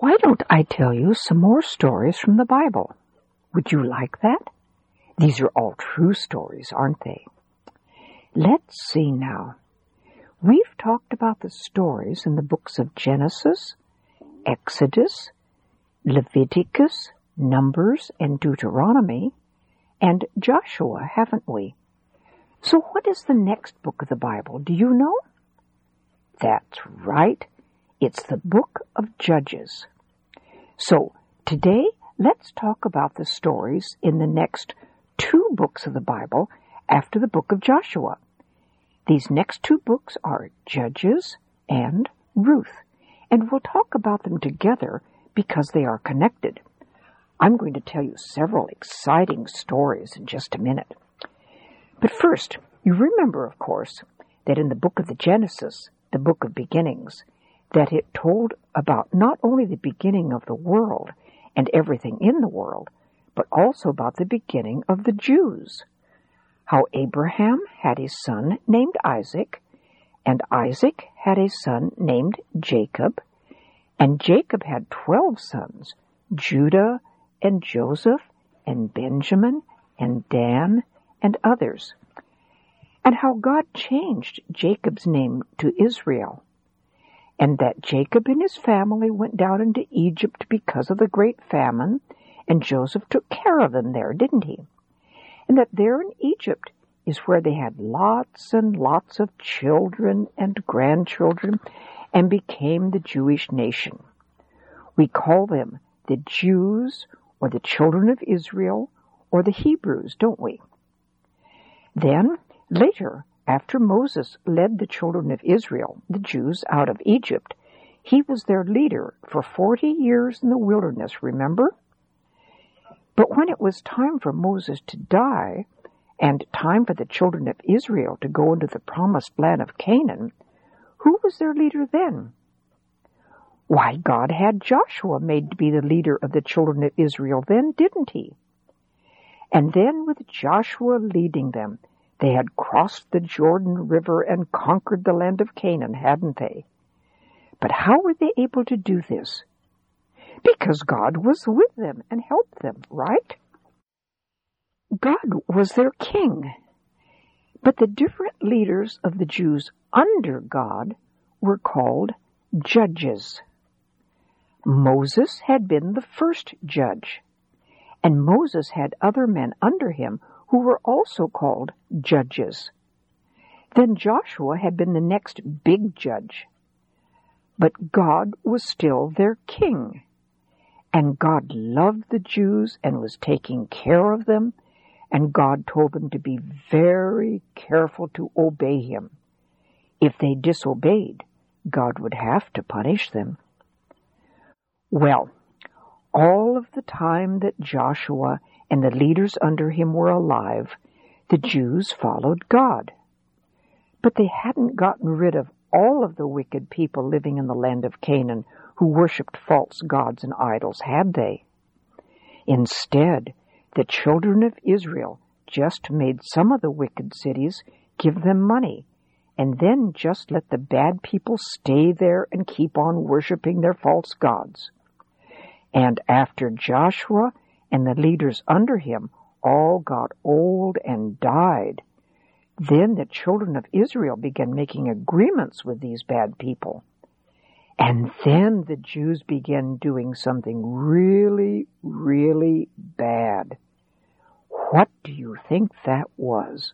Why don't I tell you some more stories from the Bible? Would you like that? These are all true stories, aren't they? Let's see now. We've talked about the stories in the books of Genesis, Exodus, Leviticus, Numbers, and Deuteronomy, and Joshua, haven't we? So what is the next book of the Bible? Do you know? That's right. It's the book of Judges. So today, let's talk about the stories in the next 2 books of the Bible after the book of Joshua. These next 2 books are Judges and Ruth, and we'll talk about them together because they are connected. I'm going to tell you several exciting stories in just a minute. But first, you remember, of course, that in the book of the Genesis, the book of beginnings, that it told about not only the beginning of the world and everything in the world, but also about the beginning of the Jews. How Abraham had a son named Isaac, and Isaac had a son named Jacob, and Jacob had 12 sons, Judah and Joseph and Benjamin and Dan and others. And how God changed Jacob's name to Israel, and that Jacob and his family went down into Egypt because of the great famine, and Joseph took care of them there, didn't he? And that there in Egypt is where they had lots and lots of children and grandchildren and became the Jewish nation. We call them the Jews or the children of Israel or the Hebrews, don't we? Then, later, after Moses led the children of Israel, the Jews, out of Egypt, he was their leader for 40 years in the wilderness, remember? But when it was time for Moses to die, and time for the children of Israel to go into the promised land of Canaan, who was their leader then? Why, God had Joshua made to be the leader of the children of Israel then, didn't he? And then with Joshua leading them, they had crossed the Jordan River and conquered the land of Canaan, hadn't they? But how were they able to do this? Because God was with them and helped them, right? God was their king. But the different leaders of the Jews under God were called judges. Moses had been the first judge, and Moses had other men under him who were also called judges. Then Joshua had been the next big judge. But God was still their king, and God loved the Jews and was taking care of them, and God told them to be very careful to obey him. If they disobeyed, God would have to punish them. Well, all of the time that Joshua and the leaders under him were alive, the Jews followed God. But they hadn't gotten rid of all of the wicked people living in the land of Canaan who worshipped false gods and idols, had they? Instead, the children of Israel just made some of the wicked cities give them money, and then just let the bad people stay there and keep on worshipping their false gods. And after Joshua and the leaders under him all got old and died, then the children of Israel began making agreements with these bad people. And then the Jews began doing something really, really bad. What do you think that was?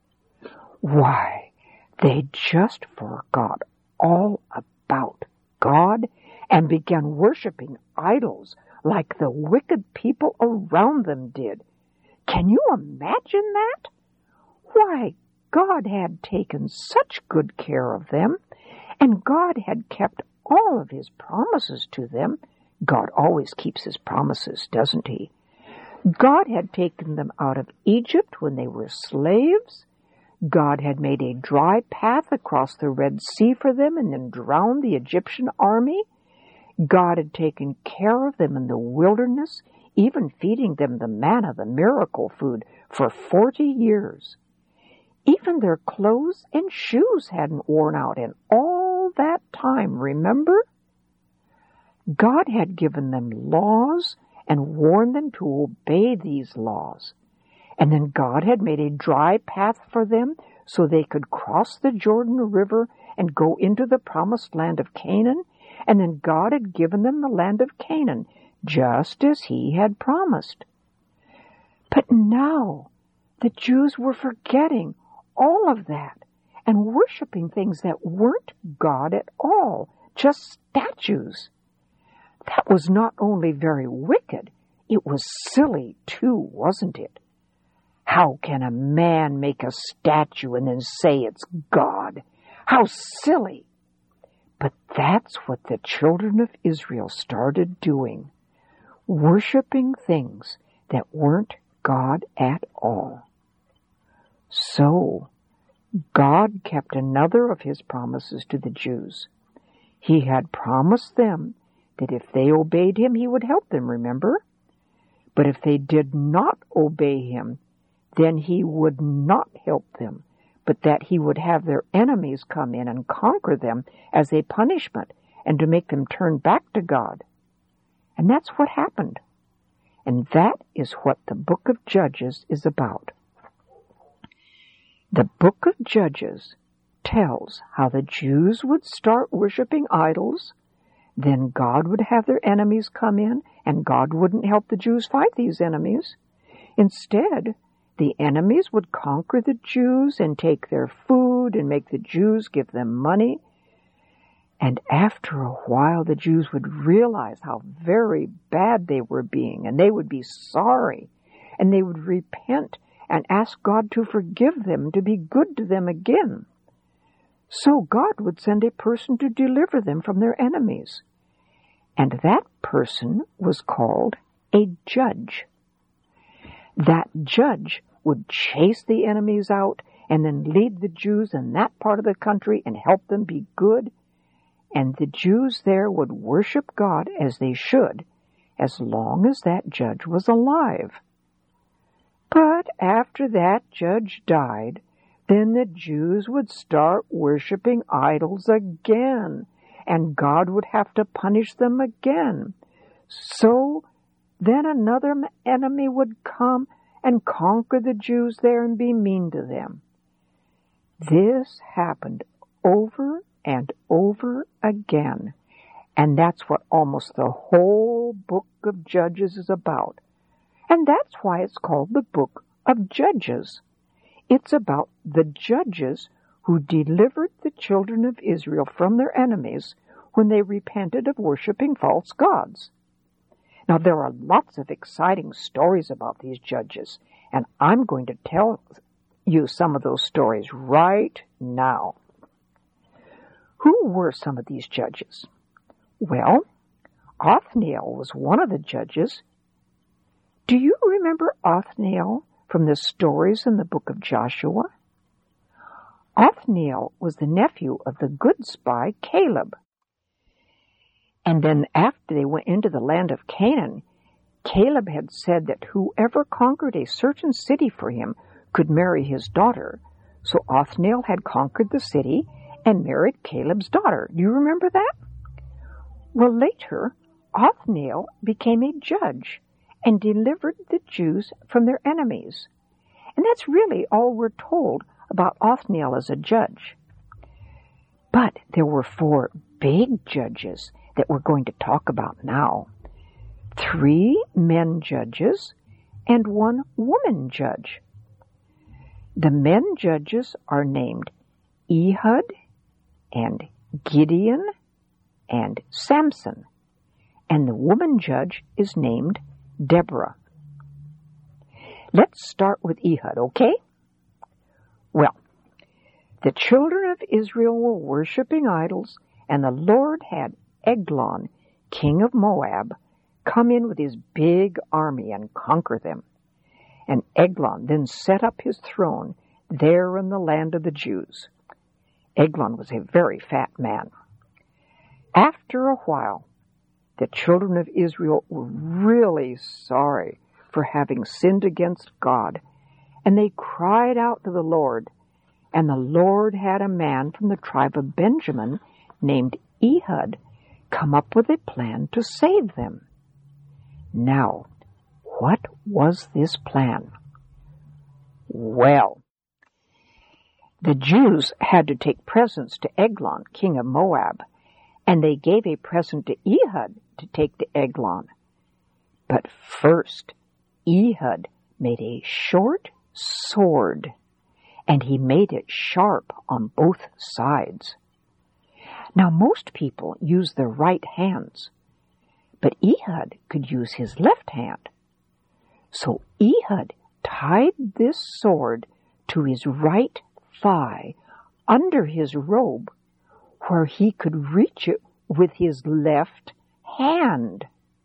Why, they just forgot all about God and began worshiping idols like the wicked people around them did. Can you imagine that? Why, God had taken such good care of them, and God had kept all of his promises to them. God always keeps his promises, doesn't he? God had taken them out of Egypt when they were slaves. God had made a dry path across the Red Sea for them and then drowned the Egyptian army. God had taken care of them in the wilderness, even feeding them the manna, the miracle food, for 40 years. Even their clothes and shoes hadn't worn out in all that time, remember? God had given them laws and warned them to obey these laws. And then God had made a dry path for them so they could cross the Jordan River and go into the promised land of Canaan. And then God had given them the land of Canaan, just as He had promised. But now the Jews were forgetting all of that and worshiping things that weren't God at all, just statues. That was not only very wicked, it was silly too, wasn't it? How can a man make a statue and then say it's God? How silly! But that's what the children of Israel started doing, worshiping things that weren't God at all. So, God kept another of His promises to the Jews. He had promised them that if they obeyed Him, He would help them, remember? But if they did not obey Him, then He would not help them, but that He would have their enemies come in and conquer them as a punishment and to make them turn back to God. And that's what happened. And that is what the book of Judges is about. The book of Judges tells how the Jews would start worshiping idols, then God would have their enemies come in, and God wouldn't help the Jews fight these enemies. Instead, the enemies would conquer the Jews and take their food and make the Jews give them money. And after a while, the Jews would realize how very bad they were being, and they would be sorry, and they would repent and ask God to forgive them, to be good to them again. So God would send a person to deliver them from their enemies. And that person was called a judge. That judge would chase the enemies out and then lead the Jews in that part of the country and help them be good. And the Jews there would worship God as they should, as long as that judge was alive. But after that judge died, then the Jews would start worshiping idols again, and God would have to punish them again. So then another enemy would come and conquer the Jews there and be mean to them. This happened over and over again, and that's what almost the whole book of Judges is about. And that's why it's called the book of Judges. It's about the judges who delivered the children of Israel from their enemies when they repented of worshiping false gods. Now, there are lots of exciting stories about these judges, and I'm going to tell you some of those stories right now. Who were some of these judges? Well, Othniel was one of the judges. Do you remember Othniel from the stories in the book of Joshua? Othniel was the nephew of the good spy Caleb. And then after they went into the land of Canaan, Caleb had said that whoever conquered a certain city for him could marry his daughter. So Othniel had conquered the city and married Caleb's daughter. Do you remember that? Well, later, Othniel became a judge and delivered the Jews from their enemies. And that's really all we're told about Othniel as a judge. But there were 4 big judges that we're going to talk about now. 3 men judges and 1 woman judge. The men judges are named Ehud and Gideon and Samson, and the woman judge is named Deborah. Let's start with Ehud, okay? Well, the children of Israel were worshiping idols, and the Lord had Eglon, king of Moab, come in with his big army and conquer them. And Eglon then set up his throne there in the land of the Jews. Eglon was a very fat man. After a while, the children of Israel were really sorry for having sinned against God, and they cried out to the Lord. And the Lord had a man from the tribe of Benjamin named Ehud come up with a plan to save them. Now, what was this plan? Well, the Jews had to take presents to Eglon, king of Moab, and they gave a present to Ehud to take to Eglon. But first, Ehud made a short sword, and he made it sharp on both sides. Now, most people use their right hands, but Ehud could use his left hand. So Ehud tied this sword to his right thigh under his robe, where he could reach it with his left hand.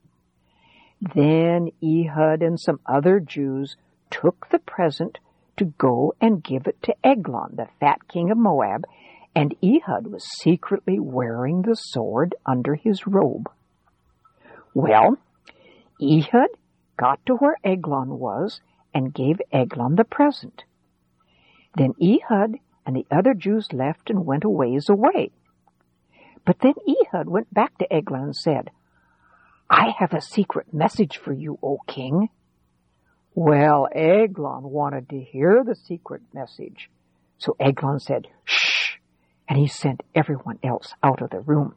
Then Ehud and some other Jews took the present to go and give it to Eglon, the fat king of Moab, and Ehud was secretly wearing the sword under his robe. Well, Ehud got to where Eglon was and gave Eglon the present. Then Ehud and the other Jews left and went a ways away. But then Ehud went back to Eglon and said, "I have a secret message for you, O king." Well, Eglon wanted to hear the secret message. So Eglon said, "Shh," and he sent everyone else out of the room.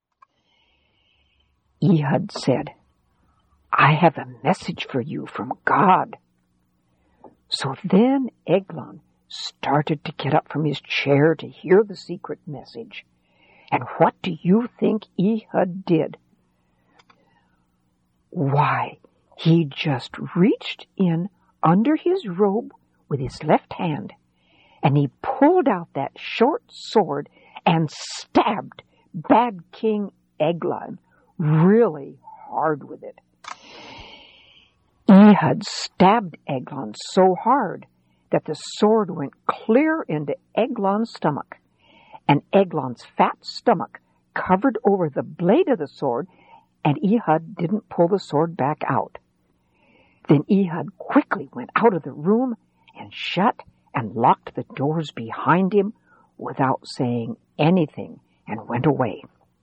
Ehud said, "I have a message for you from God." So then Eglon started to get up from his chair to hear the secret message. And what do you think Ehud did? Why, he just reached in under his robe with his left hand, and he pulled out that short sword and stabbed bad King Eglon really hard with it. Ehud stabbed Eglon so hard that the sword went clear into Eglon's stomach, and Eglon's fat stomach covered over the blade of the sword, and Ehud didn't pull the sword back out. Then Ehud quickly went out of the room and shut and locked the doors behind him without saying anything and went away.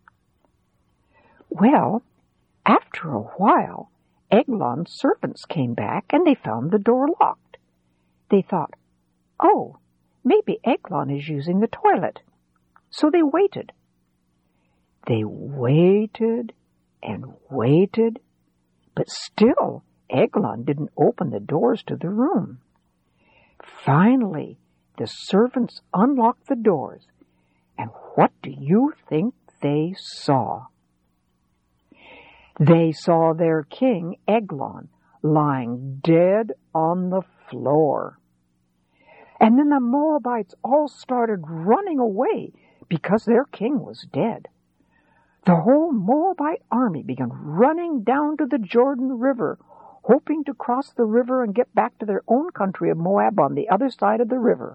Well, after a while, Eglon's servants came back and they found the door locked. They thought, "Oh, maybe Eglon is using the toilet." So they waited. They waited and waited, but still Eglon didn't open the doors to the room. Finally, the servants unlocked the doors, and what do you think they saw? They saw their king, Eglon, lying dead on the floor. And then the Moabites all started running away because their king was dead. The whole Moabite army began running down to the Jordan River, hoping to cross the river and get back to their own country of Moab on the other side of the river.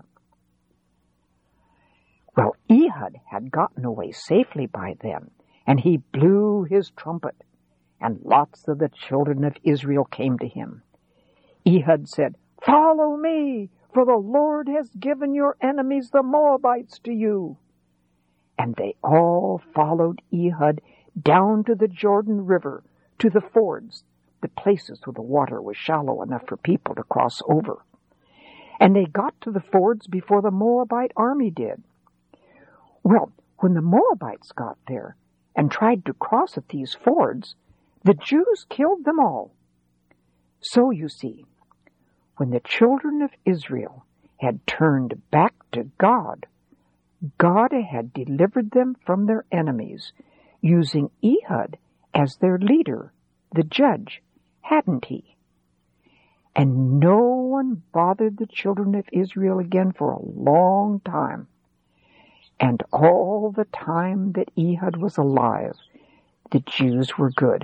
Well, Ehud had gotten away safely by then, and he blew his trumpet, and lots of the children of Israel came to him. Ehud said, "Follow me, for the Lord has given your enemies, the Moabites, to you." And they all followed Ehud down to the Jordan River, to the fords, the places where the water was shallow enough for people to cross over. And they got to the fords before the Moabite army did. Well, when the Moabites got there and tried to cross at these fords, the Jews killed them all. So you see, when the children of Israel had turned back to God, God had delivered them from their enemies, using Ehud as their leader, the judge, hadn't he? And no one bothered the children of Israel again for a long time. And all the time that Ehud was alive, the Jews were good.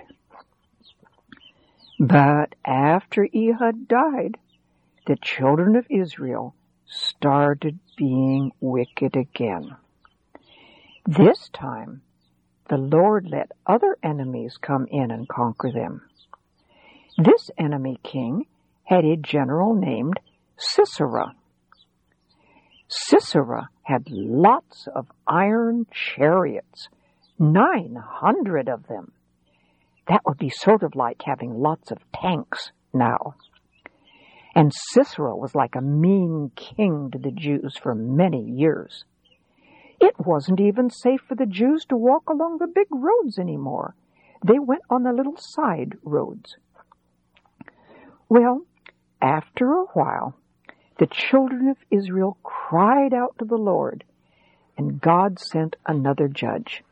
But after Ehud died, the children of Israel started being wicked again. This time, the Lord let other enemies come in and conquer them. This enemy king had a general named Sisera. Sisera had lots of iron chariots, 900 of them. That would be sort of like having lots of tanks now. And Sisera was like a mean king to the Jews for many years. It wasn't even safe for the Jews to walk along the big roads anymore. They went on the little side roads. Well, after a while, the children of Israel cried out to the Lord, and God sent another judge.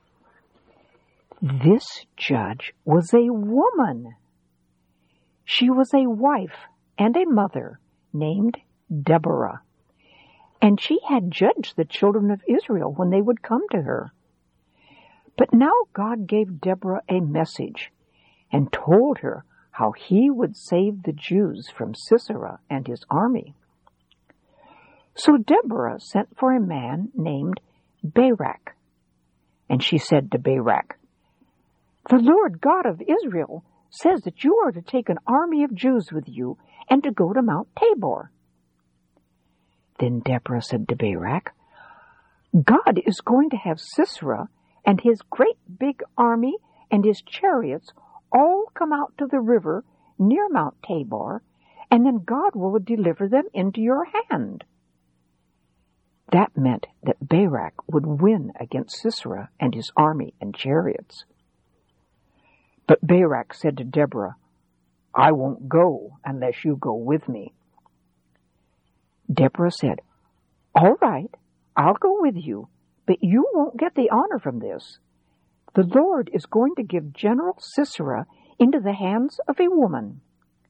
This judge was a woman. She was a wife and a mother named Deborah, and she had judged the children of Israel when they would come to her. But now God gave Deborah a message and told her how he would save the Jews from Sisera and his army. So Deborah sent for a man named Barak, and she said to Barak, "The Lord God of Israel says that you are to take an army of Jews with you and to go to Mount Tabor." Then Deborah said to Barak, "God is going to have Sisera and his great big army and his chariots all come out to the river near Mount Tabor, and then God will deliver them into your hand." That meant that Barak would win against Sisera and his army and chariots. But Barak said to Deborah, "I won't go unless you go with me." Deborah said, "All right, I'll go with you, but you won't get the honor from this. The Lord is going to give General Sisera into the hands of a woman."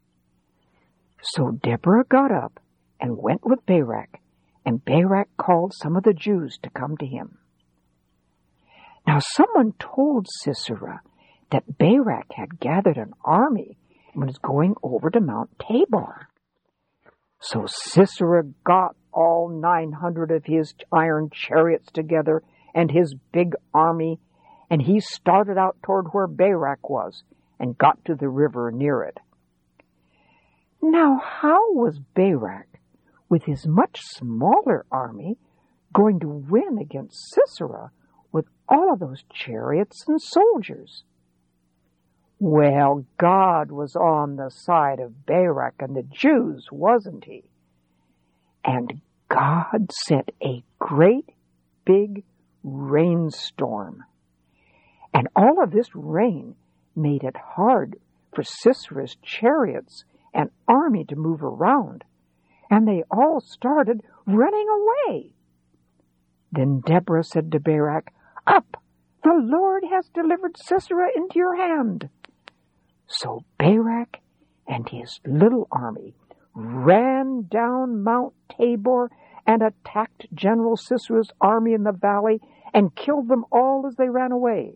So Deborah got up and went with Barak, and Barak called some of the Jews to come to him. Now someone told Sisera that Barak had gathered an army and was going over to Mount Tabor. So Sisera got all 900 of his iron chariots together and his big army, and he started out toward where Barak was and got to the river near it. Now how was Barak, with his much smaller army, going to win against Sisera with all of those chariots and soldiers? Well, God was on the side of Barak and the Jews, wasn't he? And God sent a great big rainstorm. And all of this rain made it hard for Sisera's chariots and army to move around, and they all started running away. Then Deborah said to Barak, "Up! The Lord has delivered Sisera into your hand." So Barak and his little army ran down Mount Tabor and attacked General Sisera's army in the valley and killed them all as they ran away.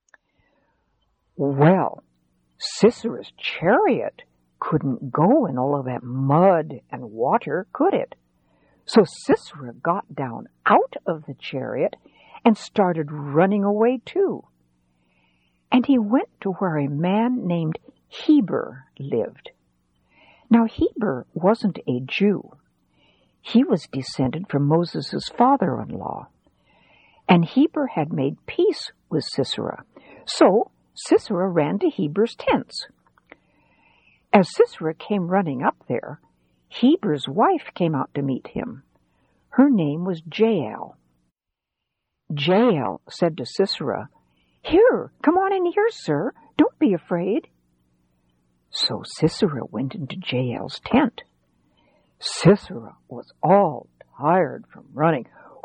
Well, Sisera's chariot couldn't go in all of that mud and water, could it? So Sisera got down out of the chariot and started running away too. And he went to where a man named Heber lived. Now Heber wasn't a Jew. He was descended from Moses' father-in-law. And Heber had made peace with Sisera. So Sisera ran to Heber's tents. As Sisera came running up there, Heber's wife came out to meet him. Her name was Jael. Jael said to Sisera, "Here, come on in here, sir. Don't be afraid." So Sisera went into Jael's tent. Sisera was all tired from running.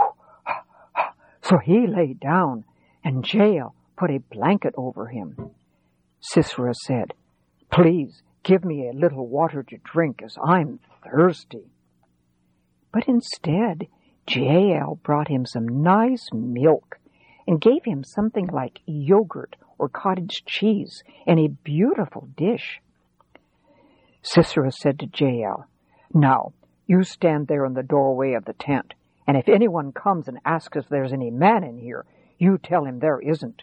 So he lay down, and Jael put a blanket over him. Sisera said, "Please give me a little water to drink, as I'm thirsty." But instead, Jael brought him some nice milk and gave him something like yogurt or cottage cheese in a beautiful dish. Sisera said to Jael, "Now, you stand there in the doorway of the tent, and if anyone comes and asks if there's any man in here, you tell him there isn't."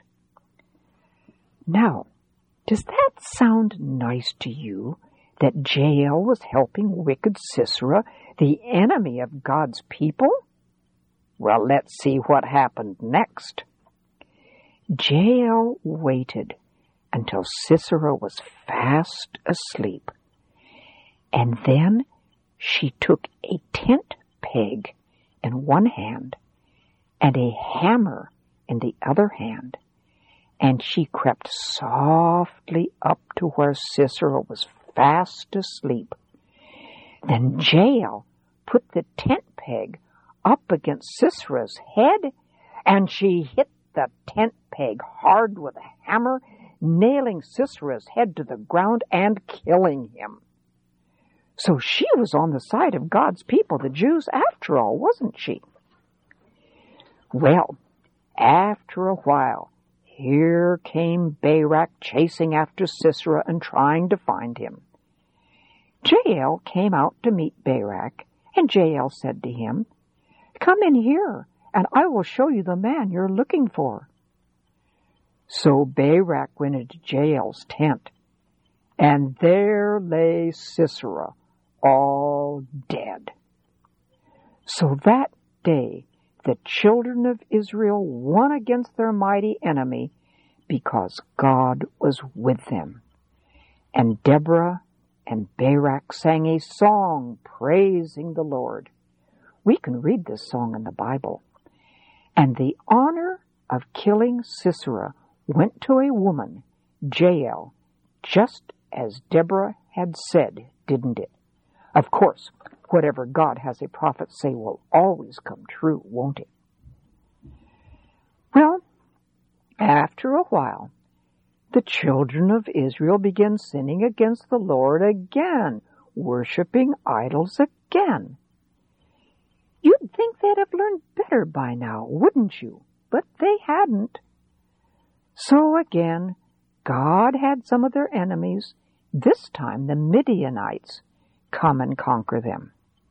Now, does that sound nice to you, that Jael was helping wicked Sisera, the enemy of God's people? Well, let's see what happened next. Jael waited until Sisera was fast asleep, and then she took a tent peg in one hand and a hammer in the other hand, and she crept softly up to where Sisera was fast asleep. Then Jael put the tent peg up against Sisera's head, and she hit the tent peg hard with a hammer, nailing Sisera's head to the ground and killing him. So she was on the side of God's people, the Jews, after all, wasn't she? Well, after a while, here came Barak chasing after Sisera and trying to find him. Jael came out to meet Barak, and Jael said to him, "Come in here, and I will show you the man you're looking for." So Barak went into Jael's tent, and there lay Sisera, all dead. So that day the children of Israel won against their mighty enemy because God was with them. And Deborah and Barak sang a song praising the Lord. We can read this song in the Bible. And the honor of killing Sisera went to a woman, Jael, just as Deborah had said, didn't it? Of course, whatever God has a prophet say will always come true, won't it? Well, after a while, the children of Israel began sinning against the Lord again, worshiping idols again. You'd think they'd have learned better by now, wouldn't you? But they hadn't. So again, God had some of their enemies, this time the Midianites, come and conquer them.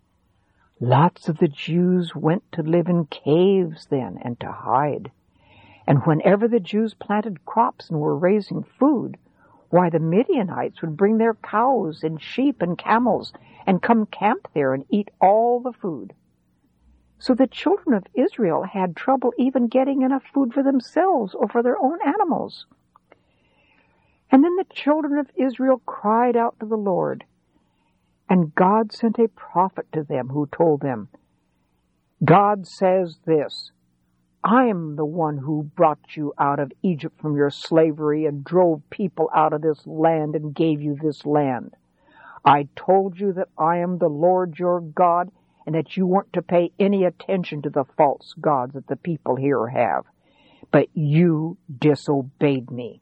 Lots of the Jews went to live in caves then and to hide. And whenever the Jews planted crops and were raising food, why, the Midianites would bring their cows and sheep and camels and come camp there and eat all the food. So the children of Israel had trouble even getting enough food for themselves or for their own animals. And then the children of Israel cried out to the Lord, and God sent a prophet to them who told them, "God says this, I am the one who brought you out of Egypt from your slavery and drove people out of this land and gave you this land. I told you that I am the Lord your God and that you weren't to pay any attention to the false gods that the people here have. But you disobeyed me."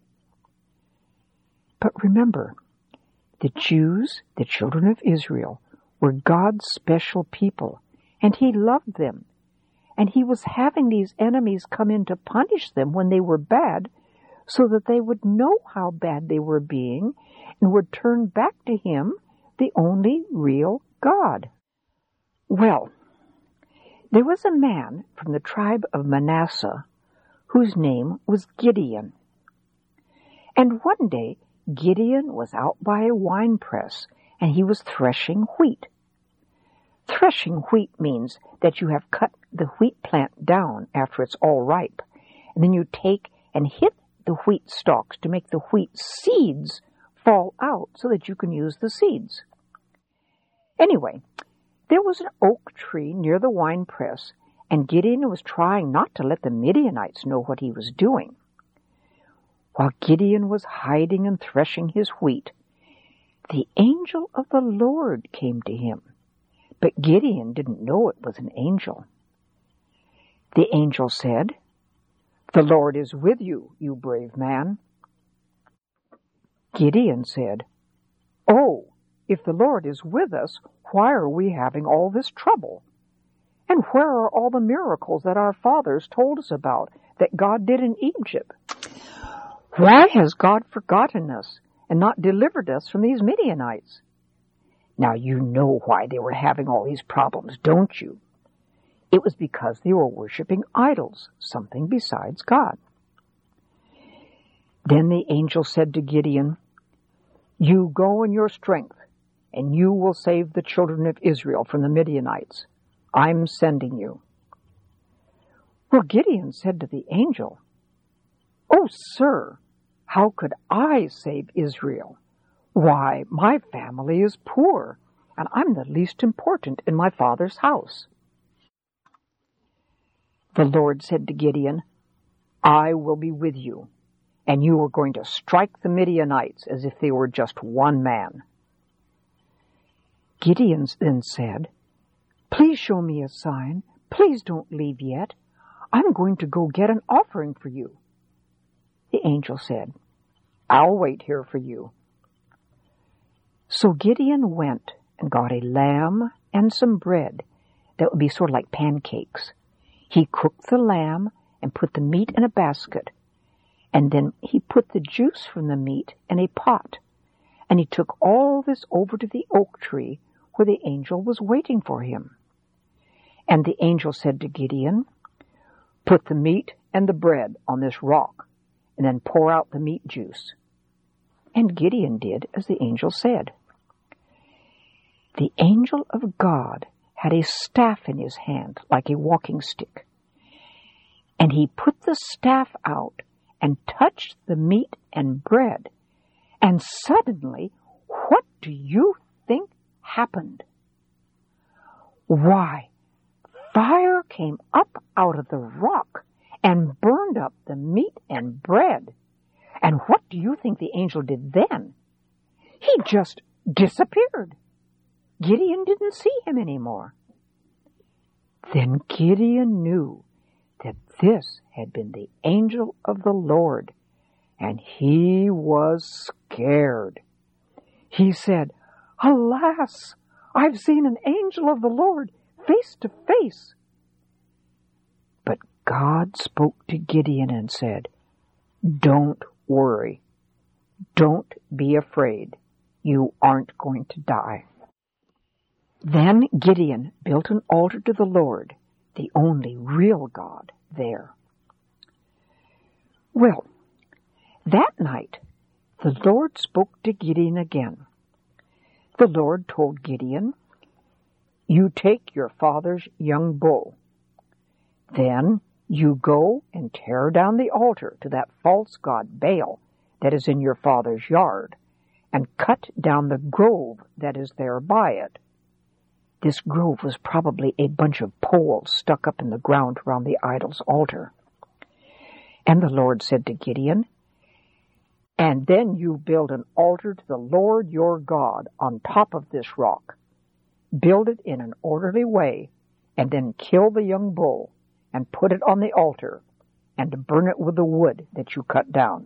But remember, the Jews, the children of Israel, were God's special people, and He loved them. And He was having these enemies come in to punish them when they were bad, so that they would know how bad they were being and would turn back to Him, the only real God. Well, there was a man from the tribe of Manasseh whose name was Gideon. And one day Gideon was out by a winepress, and he was threshing wheat. Threshing wheat means that you have cut the wheat plant down after it's all ripe, and then you take and hit the wheat stalks to make the wheat seeds fall out so that you can use the seeds. Anyway, there was an oak tree near the winepress, and Gideon was trying not to let the Midianites know what he was doing. While Gideon was hiding and threshing his wheat, the angel of the Lord came to him. But Gideon didn't know it was an angel. The angel said, "The Lord is with you, you brave man." Gideon said, "Oh, if the Lord is with us, why are we having all this trouble? And where are all the miracles that our fathers told us about that God did in Egypt? Why has God forgotten us and not delivered us from these Midianites?" Now you know why they were having all these problems, don't you? It was because they were worshiping idols, something besides God. Then the angel said to Gideon, "You go in your strength, and you will save the children of Israel from the Midianites. I'm sending you." Well, Gideon said to the angel, "Oh, sir, how could I save Israel? Why, my family is poor, and I'm the least important in my father's house." The Lord said to Gideon, "I will be with you, and you are going to strike the Midianites as if they were just one man." Gideon then said, "Please show me a sign. Please don't leave yet. I'm going to go get an offering for you." The angel said, "I'll wait here for you." So Gideon went and got a lamb and some bread that would be sort of like pancakes. He cooked the lamb and put the meat in a basket, and then he put the juice from the meat in a pot, and he took all this over to the oak tree where the angel was waiting for him. And the angel said to Gideon, "Put the meat and the bread on this rock, and then pour out the meat juice." And Gideon did as the angel said. The angel of God had a staff in his hand like a walking stick, and he put the staff out and touched the meat and bread, and suddenly, what do you think happened? Why, fire came up out of the rock and burned up the meat and bread. And what do you think the angel did then? He just disappeared. Gideon didn't see him anymore. Then Gideon knew that this had been the angel of the Lord, and he was scared. He said, "Alas, I've seen an angel of the Lord face to face." But God spoke to Gideon and said, "Don't worry. Don't be afraid. You aren't going to die." Then Gideon built an altar to the Lord, the only real God, there. Well, that night the Lord spoke to Gideon again. The Lord told Gideon, "You take your father's young bull. Then you go and tear down the altar to that false god Baal that is in your father's yard, and cut down the grove that is there by it." This grove was probably a bunch of poles stuck up in the ground around the idol's altar. And the Lord said to Gideon, "And then you build an altar to the Lord your God on top of this rock. Build it in an orderly way, and then kill the young bull, and put it on the altar, and burn it with the wood that you cut down."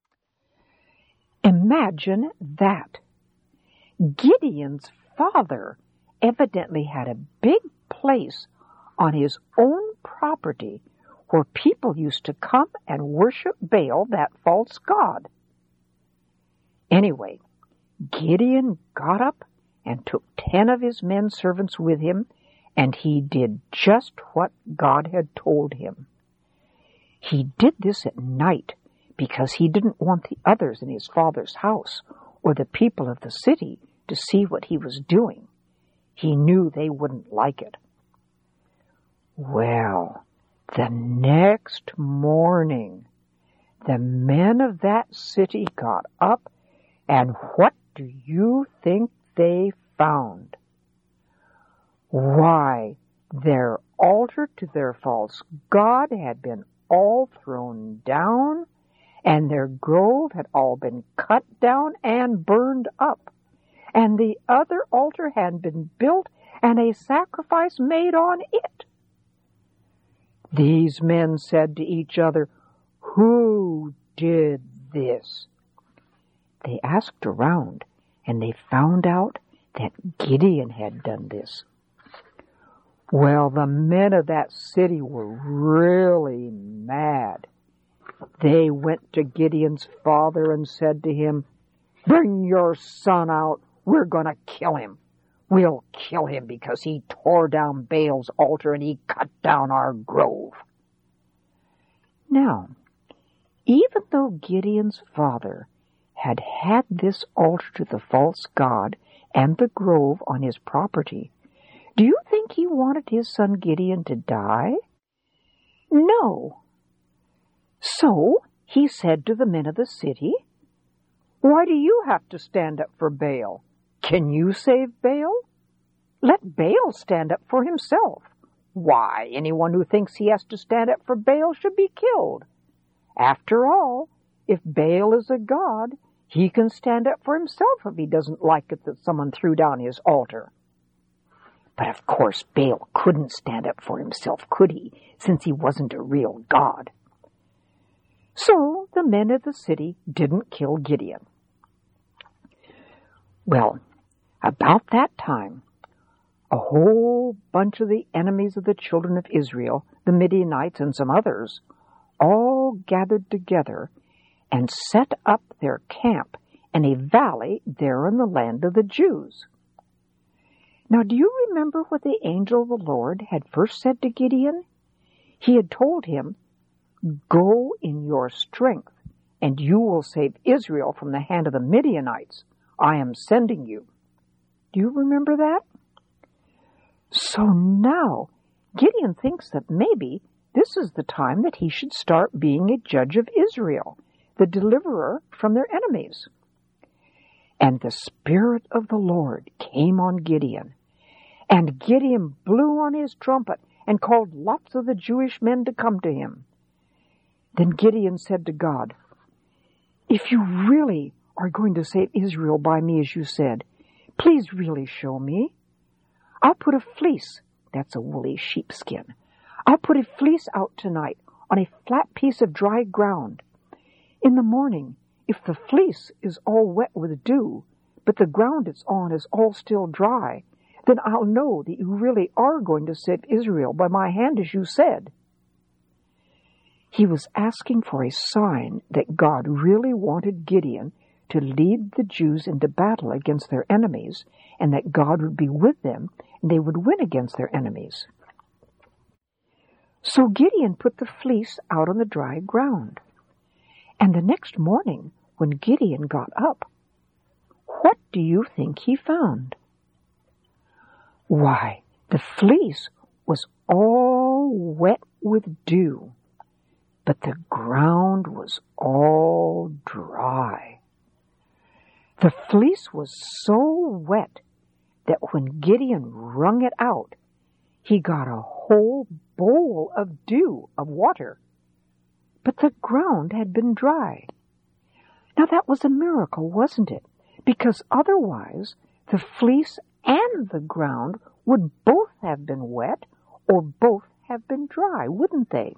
Imagine that. Gideon's father evidently had a big place on his own property where people used to come and worship Baal, that false god. Anyway, Gideon got up and took 10 of his men servants with him, and he did just what God had told him. He did this at night because he didn't want the others in his father's house or the people of the city to see what he was doing. He knew they wouldn't like it. Well, the next morning, the men of that city got up, and what do you think they found? Why, their altar to their false god had been all thrown down, and their grove had all been cut down and burned up. And the other altar had been built and a sacrifice made on it. These men said to each other, "Who did this?" They asked around, and they found out that Gideon had done this. Well, the men of that city were really mad. They went to Gideon's father and said to him, "Bring your son out. We're going to kill him. We'll kill him because he tore down Baal's altar and he cut down our grove." Now, even though Gideon's father had had this altar to the false god and the grove on his property, do you think he wanted his son Gideon to die? No. So he said to the men of the city, "Why do you have to stand up for Baal? Can you save Baal? Let Baal stand up for himself. Why, anyone who thinks he has to stand up for Baal should be killed. After all, if Baal is a god, he can stand up for himself if he doesn't like it that someone threw down his altar." But of course Baal couldn't stand up for himself, could he, since he wasn't a real god. So the men of the city didn't kill Gideon. Well, about that time, a whole bunch of the enemies of the children of Israel, the Midianites and some others, all gathered together and set up their camp in a valley there in the land of the Jews. Now, do you remember what the angel of the Lord had first said to Gideon? He had told him, "Go in your strength, and you will save Israel from the hand of the Midianites. I am sending you." Do you remember that? So now, Gideon thinks that maybe this is the time that he should start being a judge of Israel, the deliverer from their enemies. And the Spirit of the Lord came on Gideon, and Gideon blew on his trumpet and called lots of the Jewish men to come to him. Then Gideon said to God, "If you really are going to save Israel by me as you said, please really show me. I'll put a fleece," that's a woolly sheepskin, "I'll put a fleece out tonight on a flat piece of dry ground. In the morning, if the fleece is all wet with dew, but the ground it's on is all still dry, then I'll know that you really are going to save Israel by my hand as you said." He was asking for a sign that God really wanted Gideon to lead the Jews into battle against their enemies, and that God would be with them, and they would win against their enemies. So Gideon put the fleece out on the dry ground. And the next morning, when Gideon got up, what do you think he found? Why, the fleece was all wet with dew, but the ground was all dry. The fleece was so wet that when Gideon wrung it out, he got a whole bowl of dew, of water. But the ground had been dry. Now that was a miracle, wasn't it? Because otherwise the fleece and the ground would both have been wet or both have been dry, wouldn't they?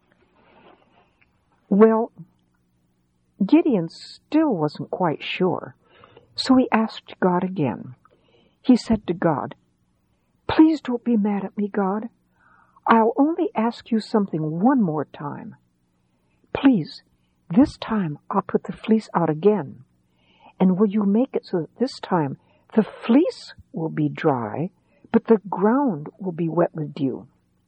Well, Gideon still wasn't quite sure, so he asked God again. He said to God, "Please don't be mad at me, God. I'll only ask you something one more time. Please, this time I'll put the fleece out again. And will you make it so that this time the fleece will be dry, but the ground will be wet with dew?"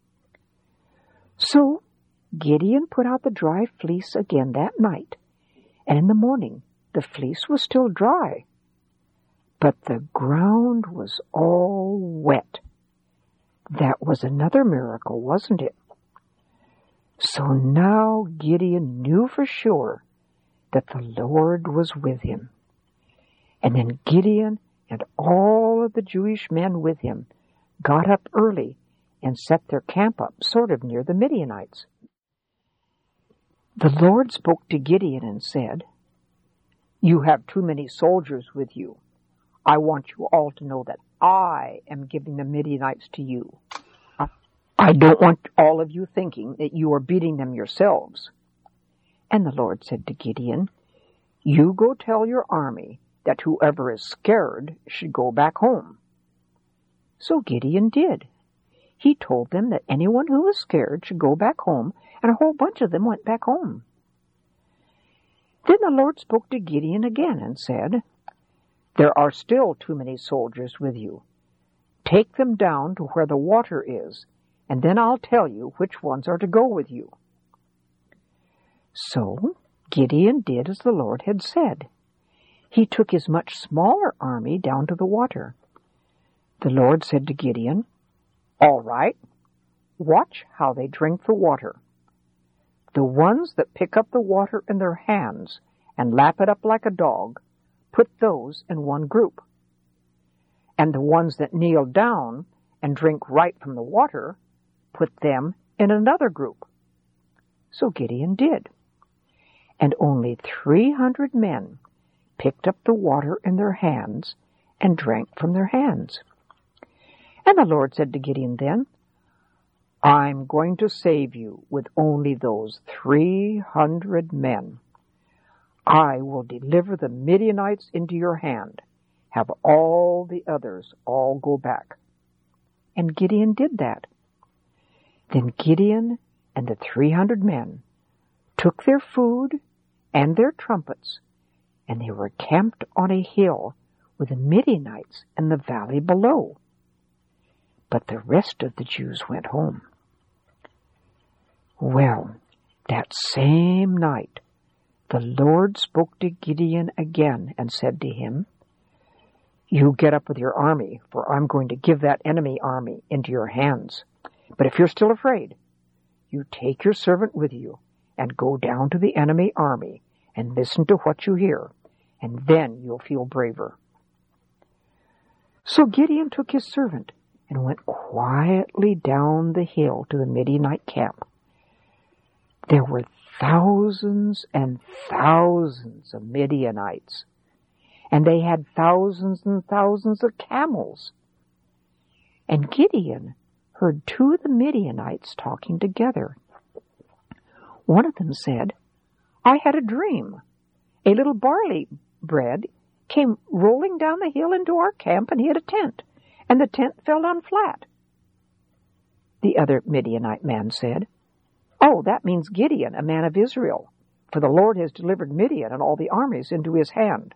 So Gideon put out the dry fleece again that night, and in the morning the fleece was still dry, but the ground was all wet. That was another miracle, wasn't it? So now Gideon knew for sure that the Lord was with him. And then Gideon and all of the Jewish men with him got up early and set their camp up sort of near the Midianites. The Lord spoke to Gideon and said, "You have too many soldiers with you. I want you all to know that I am giving the Midianites to you. I don't want all of you thinking that you are beating them yourselves." And the Lord said to Gideon, "You go tell your army that whoever is scared should go back home." So Gideon did. He told them that anyone who was scared should go back home, and a whole bunch of them went back home. Then the Lord spoke to Gideon again and said, "There are still too many soldiers with you. Take them down to where the water is, and then I'll tell you which ones are to go with you." So Gideon did as the Lord had said. He took his much smaller army down to the water. The Lord said to Gideon, "All right, watch how they drink the water. The ones that pick up the water in their hands and lap it up like a dog, put those in one group. And the ones that kneel down and drink right from the water, put them in another group. So Gideon did. And only 300 men picked up the water in their hands and drank from their hands. And the Lord said to Gideon then, I'm going to save you with only those 300 men. I will deliver the Midianites into your hand. Have all the others all go back. And Gideon did that. Then Gideon and the 300 men took their food and their trumpets, and they were camped on a hill with the Midianites in the valley below. But the rest of the Jews went home. Well, that same night, the Lord spoke to Gideon again and said to him, You get up with your army, for I'm going to give that enemy army into your hands. But if you're still afraid, you take your servant with you and go down to the enemy army and listen to what you hear, and then you'll feel braver. So Gideon took his servant and went quietly down the hill to the Midianite camp. There were thousands and thousands of Midianites, and they had thousands and thousands of camels. And Gideon heard two of the Midianites talking together. One of them said, I had a dream. A little barley bread came rolling down the hill into our camp and hit a tent, and the tent fell down flat. The other Midianite man said, Oh, that means Gideon, a man of Israel, for the Lord has delivered Midian and all the armies into his hand.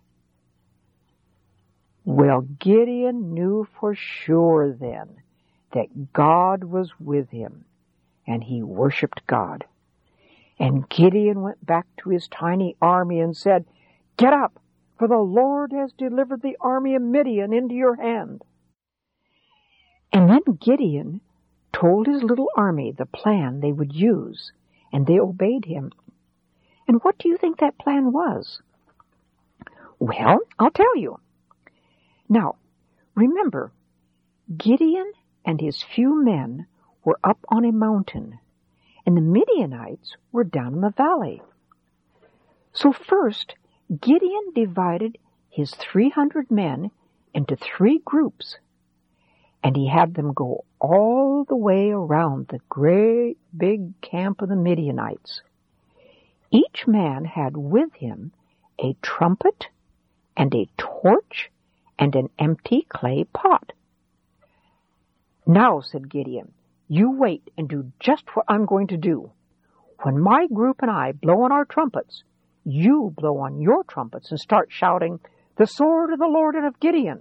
Well, Gideon knew for sure then that God was with him, and he worshipped God. And Gideon went back to his tiny army and said, Get up, for the Lord has delivered the army of Midian into your hand. And then Gideon told his little army the plan they would use, and they obeyed him. And what do you think that plan was? Well, I'll tell you. Now, remember, Gideon and his few men were up on a mountain, and the Midianites were down in the valley. So first, Gideon divided his 300 men into 3 groups, and he had them go all the way around the great big camp of the Midianites. Each man had with him a trumpet and a torch and an empty clay pot. Now, said Gideon, you wait and do just what I'm going to do. When my group and I blow on our trumpets, you blow on your trumpets and start shouting, The sword of the Lord and of Gideon.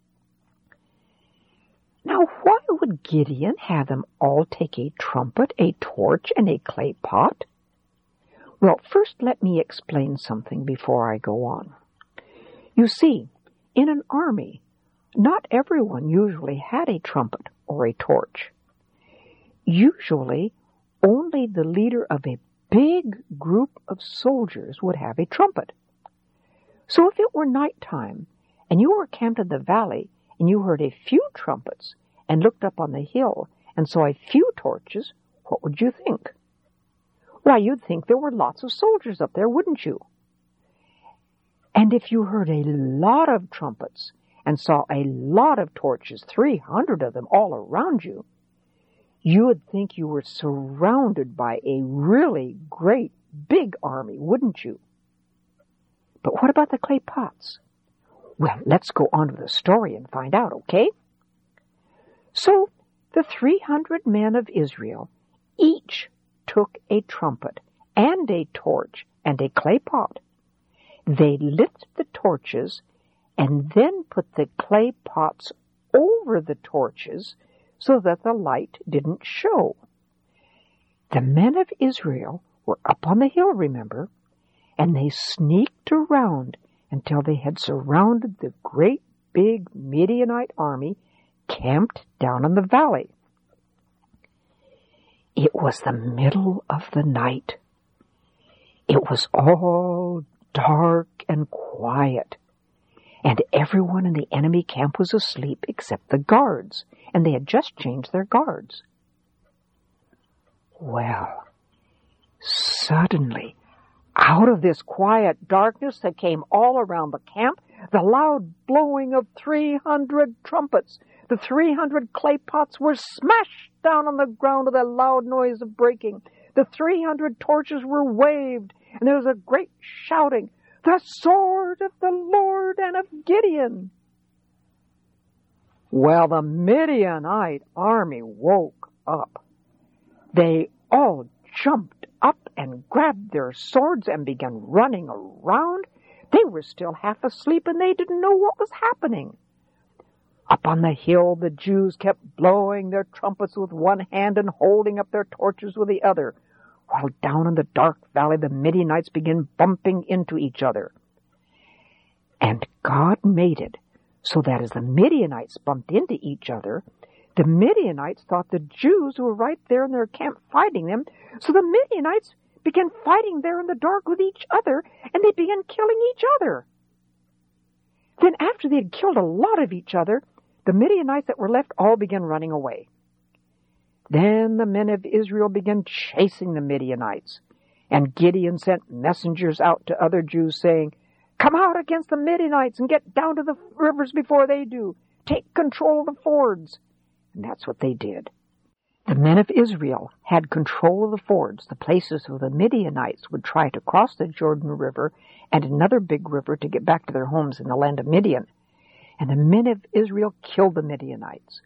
Now, why would Gideon have them all take a trumpet, a torch, and a clay pot? Well, first let me explain something before I go on. You see, in an army, not everyone usually had a trumpet or a torch. Usually, only the leader of a big group of soldiers would have a trumpet. So if it were nighttime, and you were camped in the valley, and you heard a few trumpets, and looked up on the hill, and saw a few torches, what would you think? Why, you'd think there were lots of soldiers up there, wouldn't you? And if you heard a lot of trumpets, and saw a lot of torches, 300 of them all around you, you would think you were surrounded by a really great big army, wouldn't you? But what about the clay pots? Well, let's go on to the story and find out, okay? So, the 300 men of Israel each took a trumpet and a torch and a clay pot. They lit the torches and then put the clay pots over the torches so that the light didn't show. The men of Israel were up on the hill, remember, and they sneaked around until they had surrounded the great big Midianite army camped down in the valley. It was the middle of the night It was all dark and quiet, and everyone in the enemy camp was asleep except the guards, and they had just changed their guards. Well, suddenly, out of this quiet darkness that came all around the camp, the loud blowing of 300 trumpets. The 300 clay pots were smashed down on the ground with a loud noise of breaking. The 300 torches were waved, and there was a great shouting, "The sword of the Lord and of Gideon!" Well, the Midianite army woke up. They all jumped up and grabbed their swords and began running around. They were still half asleep, and they didn't know what was happening. Up on the hill, the Jews kept blowing their trumpets with one hand and holding up their torches with the other, while down in the dark valley the Midianites began bumping into each other. And God made it so that as the Midianites bumped into each other, the Midianites thought the Jews were right there in their camp fighting them, so the Midianites began fighting there in the dark with each other, and they began killing each other. Then after they had killed a lot of each other, the Midianites that were left all began running away. Then the men of Israel began chasing the Midianites, and Gideon sent messengers out to other Jews saying, "Come out against the Midianites and get down to the rivers before they do. Take control of the fords." And that's what they did. The men of Israel had control of the fords, the places where the Midianites would try to cross the Jordan River and another big river to get back to their homes in the land of Midian. And the men of Israel killed the Midianites.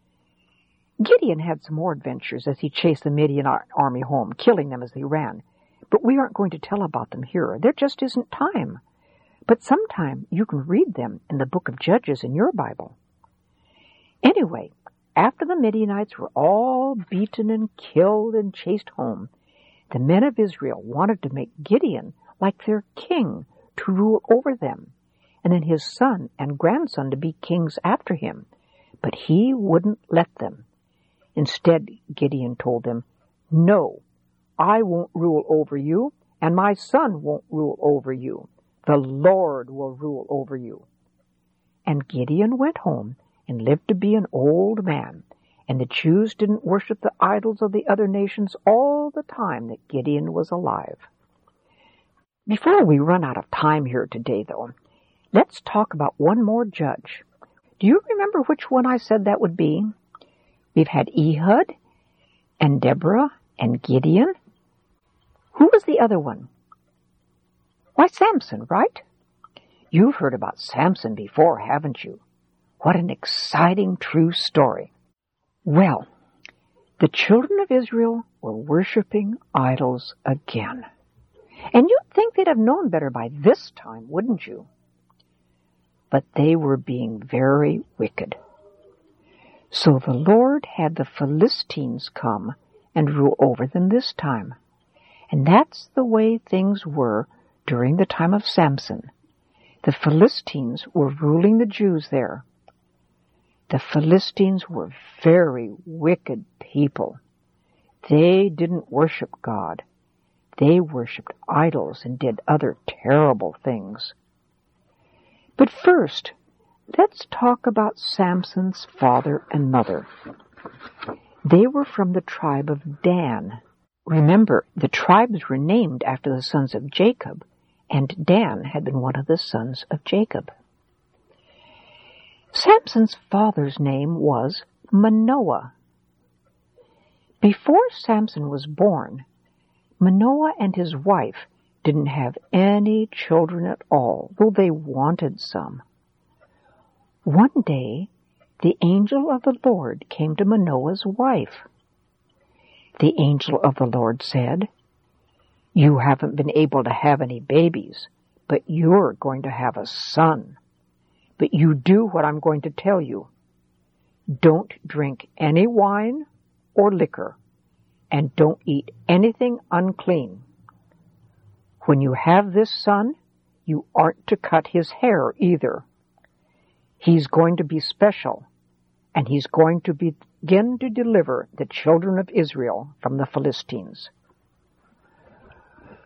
Gideon had some more adventures as he chased the Midian army home, killing them as they ran. But we aren't going to tell about them here. There just isn't time. But sometime you can read them in the book of Judges in your Bible. Anyway, after the Midianites were all beaten and killed and chased home, the men of Israel wanted to make Gideon like their king to rule over them, and then his son and grandson to be kings after him. But he wouldn't let them. Instead, Gideon told them, "No, I won't rule over you, and my son won't rule over you. The Lord will rule over you." And Gideon went home and lived to be an old man, and the Jews didn't worship the idols of the other nations all the time that Gideon was alive. Before we run out of time here today, though, let's talk about one more judge. Do you remember which one I said that would be? We've had Ehud and Deborah and Gideon. Who was the other one? Why, Samson, right? You've heard about Samson before, haven't you? What an exciting true story. Well, the children of Israel were worshiping idols again. And you'd think they'd have known better by this time, wouldn't you? But they were being very wicked. So the Lord had the Philistines come and rule over them this time. And that's the way things were during the time of Samson. The Philistines were ruling the Jews there. The Philistines were very wicked people. They didn't worship God. They worshipped idols and did other terrible things. But first, let's talk about Samson's father and mother. They were from the tribe of Dan. Remember, the tribes were named after the sons of Jacob, and Dan had been one of the sons of Jacob. Samson's father's name was Manoah. Before Samson was born, Manoah and his wife didn't have any children at all, though they wanted some. One day, the angel of the Lord came to Manoah's wife. The angel of the Lord said, "You haven't been able to have any babies, but you're going to have a son. But you do what I'm going to tell you. Don't drink any wine or liquor, and don't eat anything unclean. When you have this son, you aren't to cut his hair either. He's going to be special, and he's going to begin to deliver the children of Israel from the Philistines."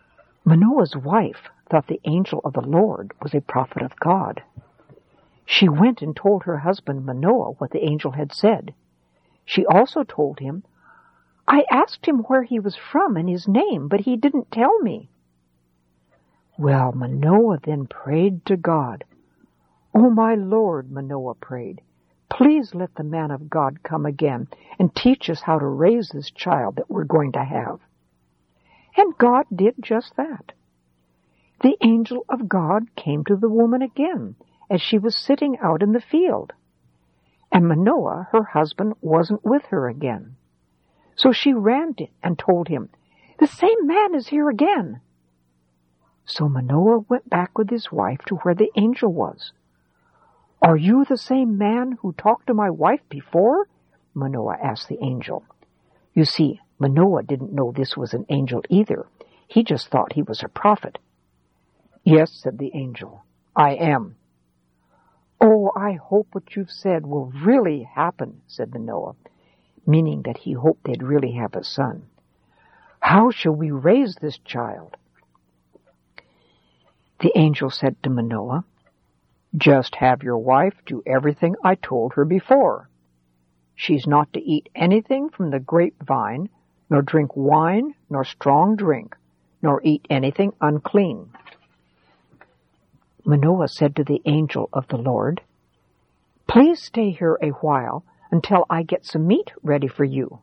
Manoah's wife thought the angel of the Lord was a prophet of God. She went and told her husband Manoah what the angel had said. She also told him, "I asked him where he was from and his name, but he didn't tell me." Well, Manoah then prayed to God. "Oh, my Lord," Manoah prayed, "please let the man of God come again and teach us how to raise this child that we're going to have." And God did just that. The angel of God came to the woman again as she was sitting out in the field. And Manoah, her husband, wasn't with her again. So she ran and told him, "The same man is here again." So Manoah went back with his wife to where the angel was. "Are you the same man who talked to my wife before?" Manoah asked the angel. You see, Manoah didn't know this was an angel either. He just thought he was a prophet. "Yes," said the angel, "I am." "Oh, I hope what you've said will really happen," said Manoah, meaning that he hoped they'd really have a son. "How shall we raise this child?" The angel said to Manoah, "Just have your wife do everything I told her before. She's not to eat anything from the grapevine, nor drink wine, nor strong drink, nor eat anything unclean." Manoah said to the angel of the Lord, "Please stay here a while until I get some meat ready for you."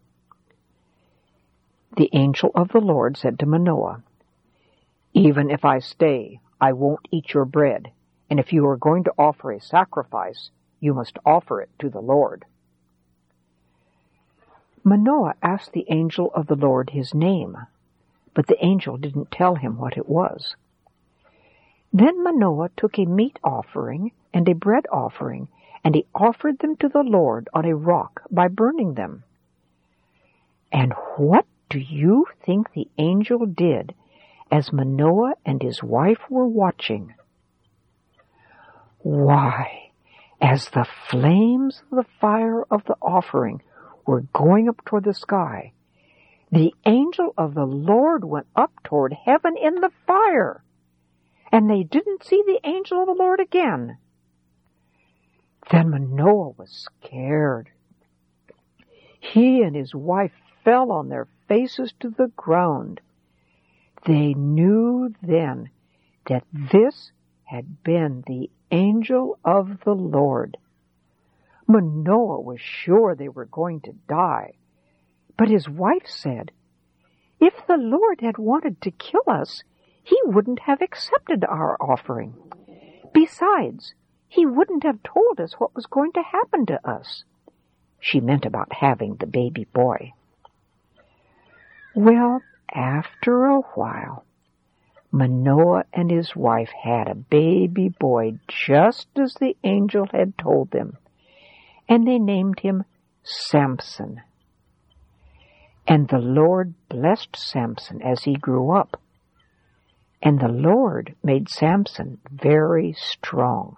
The angel of the Lord said to Manoah, "Even if I stay, I won't eat your bread, and if you are going to offer a sacrifice, you must offer it to the Lord." Manoah asked the angel of the Lord his name, but the angel didn't tell him what it was. Then Manoah took a meat offering and a bread offering, and he offered them to the Lord on a rock by burning them. And what do you think the angel did as Manoah and his wife were watching? Why, as the flames of the fire of the offering were going up toward the sky, the angel of the Lord went up toward heaven in the fire, and they didn't see the angel of the Lord again. Then Manoah was scared. He and his wife fell on their faces to the ground. They knew then that this had been the angel of the Lord. Manoah was sure they were going to die, but his wife said, "If the Lord had wanted to kill us, he wouldn't have accepted our offering. Besides, he wouldn't have told us what was going to happen to us." She meant about having the baby boy. Well, after a while, Manoah and his wife had a baby boy just as the angel had told them, and they named him Samson. And the Lord blessed Samson as he grew up, and the Lord made Samson very strong.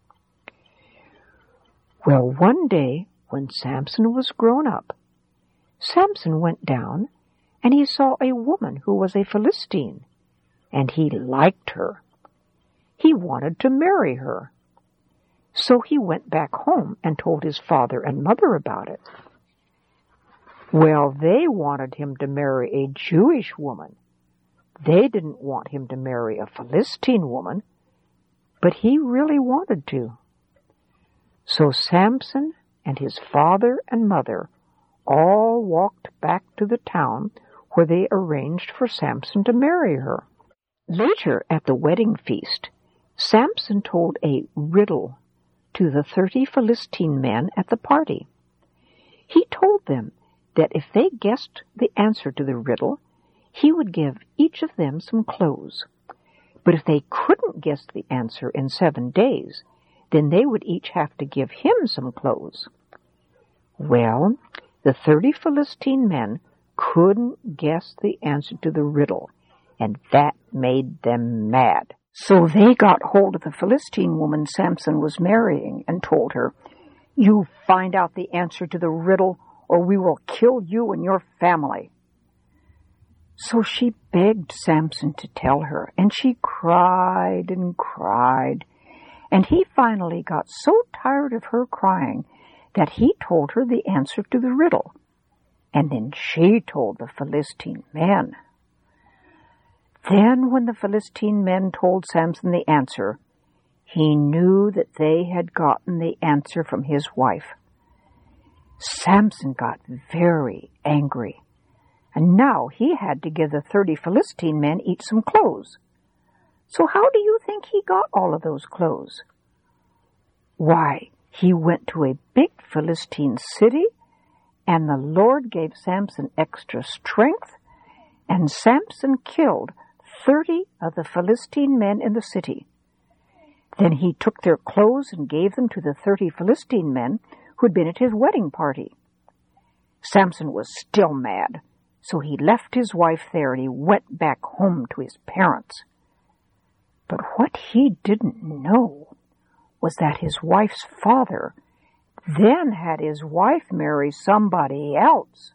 Well, one day, when Samson was grown up, Samson went down, and he saw a woman who was a Philistine, and he liked her. He wanted to marry her. So he went back home and told his father and mother about it. Well, they wanted him to marry a Jewish woman. They didn't want him to marry a Philistine woman, but he really wanted to. So Samson and his father and mother all walked back to the town where they arranged for Samson to marry her. Later at the wedding feast, Samson told a riddle to the 30 Philistine men at the party. He told them that if they guessed the answer to the riddle, he would give each of them some clothes. But if they couldn't guess the answer in 7 days, then they would each have to give him some clothes. Well, the 30 Philistine men couldn't guess the answer to the riddle, and that made them mad. So they got hold of the Philistine woman Samson was marrying and told her, "You find out the answer to the riddle, or we will kill you and your family." So she begged Samson to tell her, and she cried and cried, and he finally got so tired of her crying that he told her the answer to the riddle, and then she told the Philistine men. Then when the Philistine men told Samson the answer, he knew that they had gotten the answer from his wife. Samson got very angry, and now he had to give the 30 Philistine men each some clothes. So how do you think he got all of those clothes? Why, he went to a big Philistine city, and the Lord gave Samson extra strength, and Samson killed 30 of the Philistine men in the city. Then he took their clothes and gave them to the 30 Philistine men who had been at his wedding party. Samson was still mad, so he left his wife there and he went back home to his parents. But what he didn't know was that his wife's father then had his wife marry somebody else.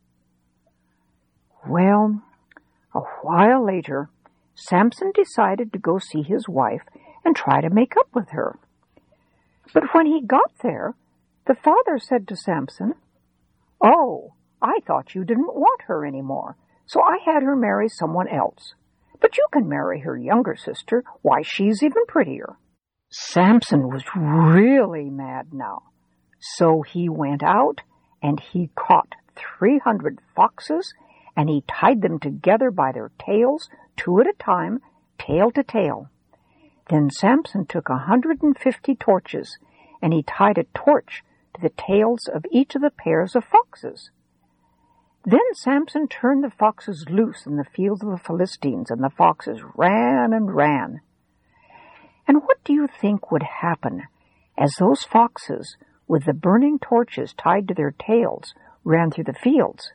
Well, a while later, Samson decided to go see his wife and try to make up with her. But when he got there, the father said to Samson, "Oh, I thought you didn't want her anymore, so I had her marry someone else. But you can marry her younger sister. Why, she's even prettier." Samson was really mad now, so he went out and he caught 300 foxes, and he tied them together by their tails, 2 at a time, tail to tail. Then Samson took 150 torches, and he tied a torch to the tails of each of the pairs of foxes. Then Samson turned the foxes loose in the fields of the Philistines, and the foxes ran and ran. And what do you think would happen as those foxes, with the burning torches tied to their tails, ran through the fields?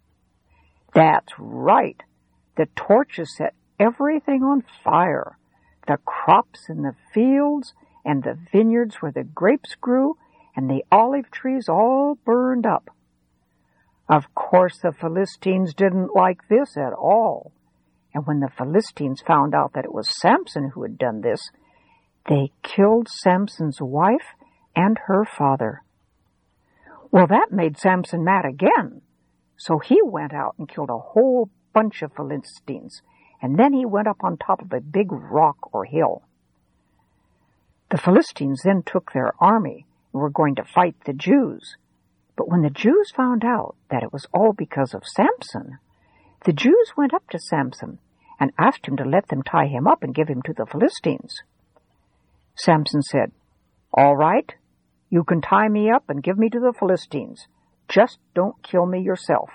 That's right. The torches set everything on fire. The crops in the fields and the vineyards where the grapes grew and the olive trees all burned up. Of course, the Philistines didn't like this at all. And when the Philistines found out that it was Samson who had done this, they killed Samson's wife and her father. Well, that made Samson mad again. So he went out and killed a whole bunch of Philistines, and then he went up on top of a big rock or hill. The Philistines then took their army and were going to fight the Jews. But when the Jews found out that it was all because of Samson, the Jews went up to Samson and asked him to let them tie him up and give him to the Philistines. Samson said, "All right, you can tie me up and give me to the Philistines. Just don't kill me yourself."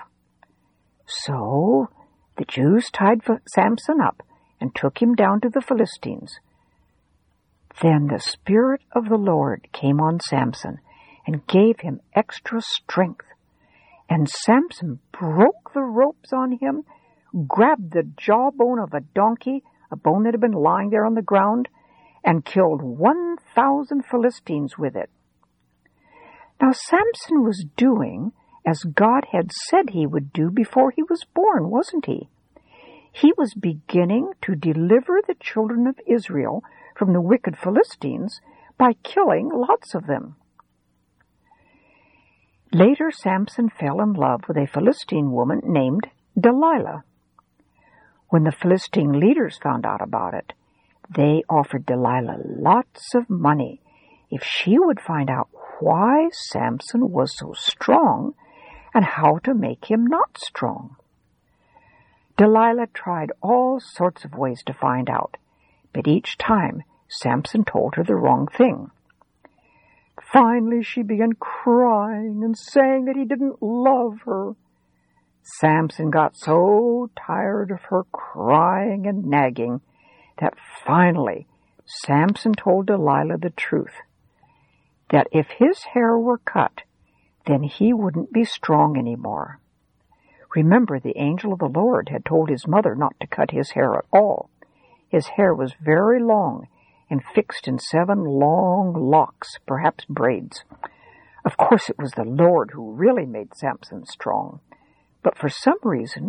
So the Jews tied Samson up and took him down to the Philistines. Then the Spirit of the Lord came on Samson and gave him extra strength. And Samson broke the ropes on him, grabbed the jawbone of a donkey, a bone that had been lying there on the ground, and killed 1,000 Philistines with it. Now Samson was doing as God had said he would do before he was born, wasn't he? He was beginning to deliver the children of Israel from the wicked Philistines by killing lots of them. Later, Samson fell in love with a Philistine woman named Delilah. When the Philistine leaders found out about it, they offered Delilah lots of money if she would find out why Samson was so strong and how to make him not strong. Delilah tried all sorts of ways to find out, but each time Samson told her the wrong thing. Finally, she began crying and saying that he didn't love her. Samson got so tired of her crying and nagging that finally Samson told Delilah the truth, that if his hair were cut, then he wouldn't be strong anymore. Remember, the angel of the Lord had told his mother not to cut his hair at all. His hair was very long and fixed in 7 long locks, perhaps braids. Of course, it was the Lord who really made Samson strong. But for some reason,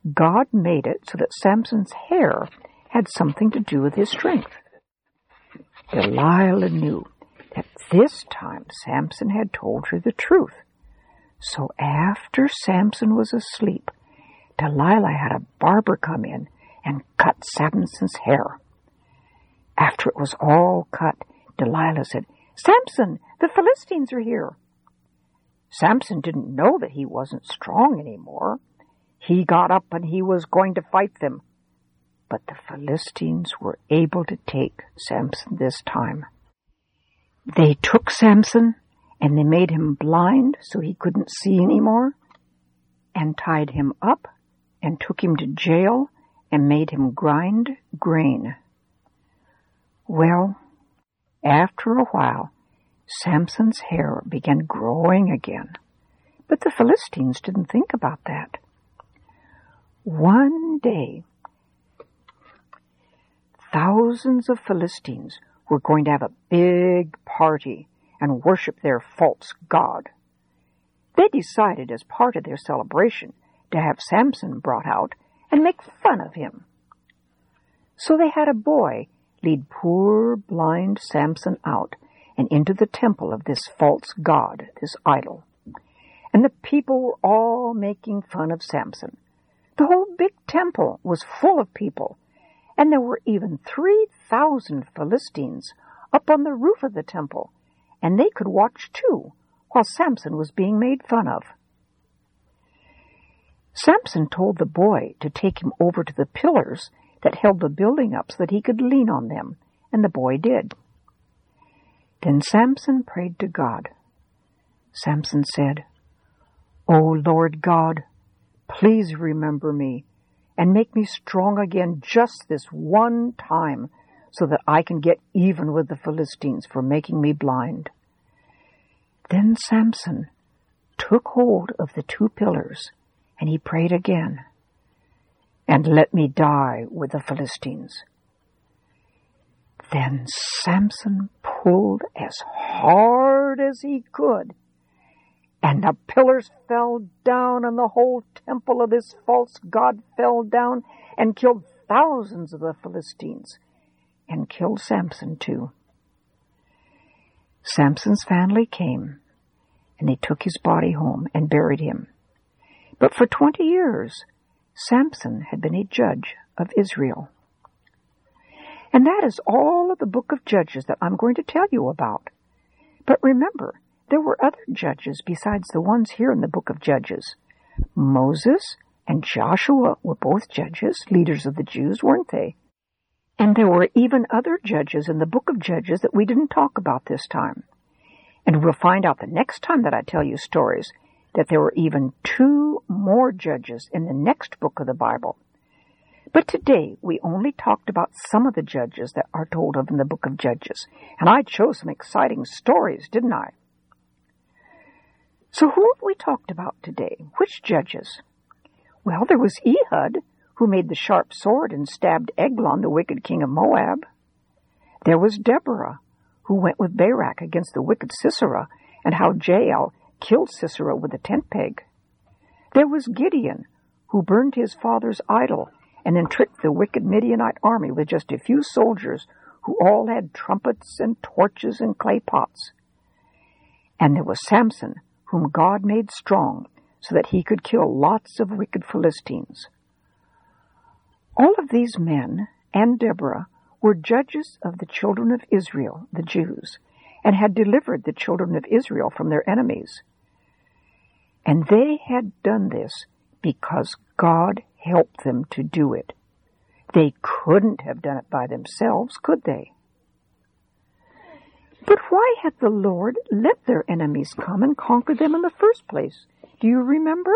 God made it so that Samson's hair had something to do with his strength. Delilah knew that this time Samson had told her the truth. So after Samson was asleep, Delilah had a barber come in and cut Samson's hair. After it was all cut, Delilah said, "Samson, the Philistines are here." Samson didn't know that he wasn't strong anymore. He got up and he was going to fight them. But the Philistines were able to take Samson this time. They took Samson and they made him blind so he couldn't see anymore, and tied him up and took him to jail and made him grind grain. Well, after a while, Samson's hair began growing again, but the Philistines didn't think about that. One day, thousands of Philistines were going to have a big party and worship their false god. They decided as part of their celebration to have Samson brought out and make fun of him. So they had a boy lead poor blind Samson out and into the temple of this false god, this idol. And the people were all making fun of Samson. The whole big temple was full of people, and there were even 3,000 Philistines up on the roof of the temple, and they could watch too, while Samson was being made fun of. Samson told the boy to take him over to the pillars that held the building up so that he could lean on them, and the boy did. Then Samson prayed to God. Samson said, "O Lord God, please remember me and make me strong again just this one time so that I can get even with the Philistines for making me blind." Then Samson took hold of the 2 pillars and he prayed again, "And let me die with the Philistines." Then Samson pulled as hard as he could, and the pillars fell down, and the whole temple of this false god fell down and killed thousands of the Philistines, and killed Samson too. Samson's family came, and they took his body home and buried him. But for 20 years, Samson had been a judge of Israel. And that is all of the book of Judges that I'm going to tell you about. But remember, there were other judges besides the ones here in the book of Judges. Moses and Joshua were both judges, leaders of the Jews, weren't they? And there were even other judges in the book of Judges that we didn't talk about this time. And we'll find out the next time that I tell you stories that there were even 2 more judges in the next book of the Bible. But today, we only talked about some of the judges that are told of in the book of Judges. And I chose some exciting stories, didn't I? So who have we talked about today? Which judges? Well, there was Ehud, who made the sharp sword and stabbed Eglon, the wicked king of Moab. There was Deborah, who went with Barak against the wicked Sisera, and how Jael killed Sisera with a tent peg. There was Gideon, who burned his father's idol and then tricked the wicked Midianite army with just a few soldiers who all had trumpets and torches and clay pots. And there was Samson, whom God made strong so that he could kill lots of wicked Philistines. All of these men and Deborah were judges of the children of Israel, the Jews, and had delivered the children of Israel from their enemies. And they had done this because God helped them to do it. They couldn't have done it by themselves, could they? But why had the Lord let their enemies come and conquer them in the first place? Do you remember?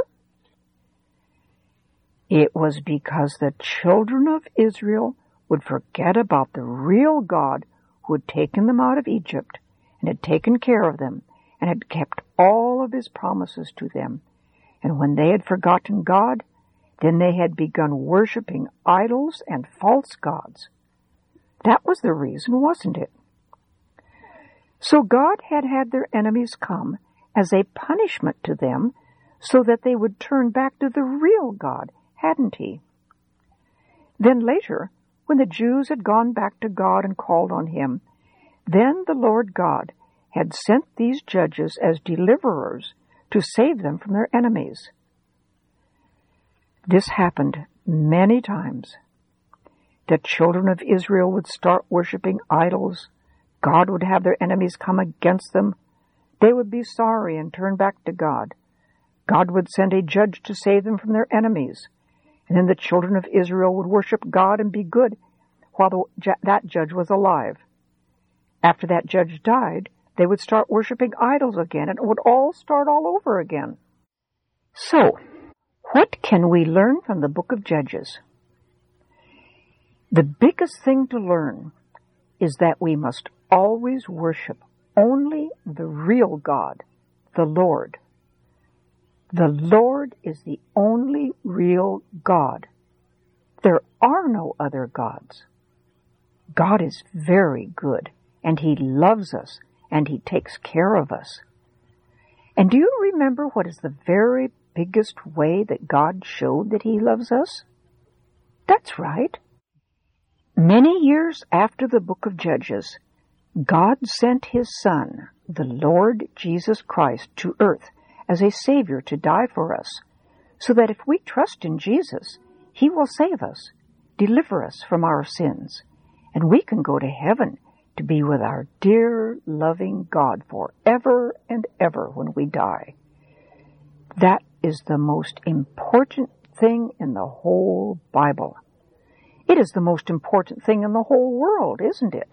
It was because the children of Israel would forget about the real God who had taken them out of Egypt and had taken care of them and had kept all of his promises to them. And when they had forgotten God, then they had begun worshiping idols and false gods. That was the reason, wasn't it? So God had had their enemies come as a punishment to them so that they would turn back to the real God hadn't he? Then later, when the Jews had gone back to God and called on him, then the Lord God had sent these judges as deliverers to save them from their enemies. This happened many times. The children of Israel would start worshiping idols. God would have their enemies come against them. They would be sorry and turn back to God. God would send a judge to save them from their enemies. And then the children of Israel would worship God and be good while that judge was alive. After that judge died, they would start worshiping idols again, and it would all start all over again. So, what can we learn from the book of Judges? The biggest thing to learn is that we must always worship only the real God, the Lord. The Lord is the only real God. There are no other gods. God is very good, and He loves us, and He takes care of us. And do you remember what is the very biggest way that God showed that He loves us? That's right. Many years after the book of Judges, God sent His Son, the Lord Jesus Christ, to earth as a Savior to die for us, so that if we trust in Jesus, He will save us, deliver us from our sins, and we can go to heaven to be with our dear, loving God forever and ever when we die. That is the most important thing in the whole Bible. It is the most important thing in the whole world, isn't it?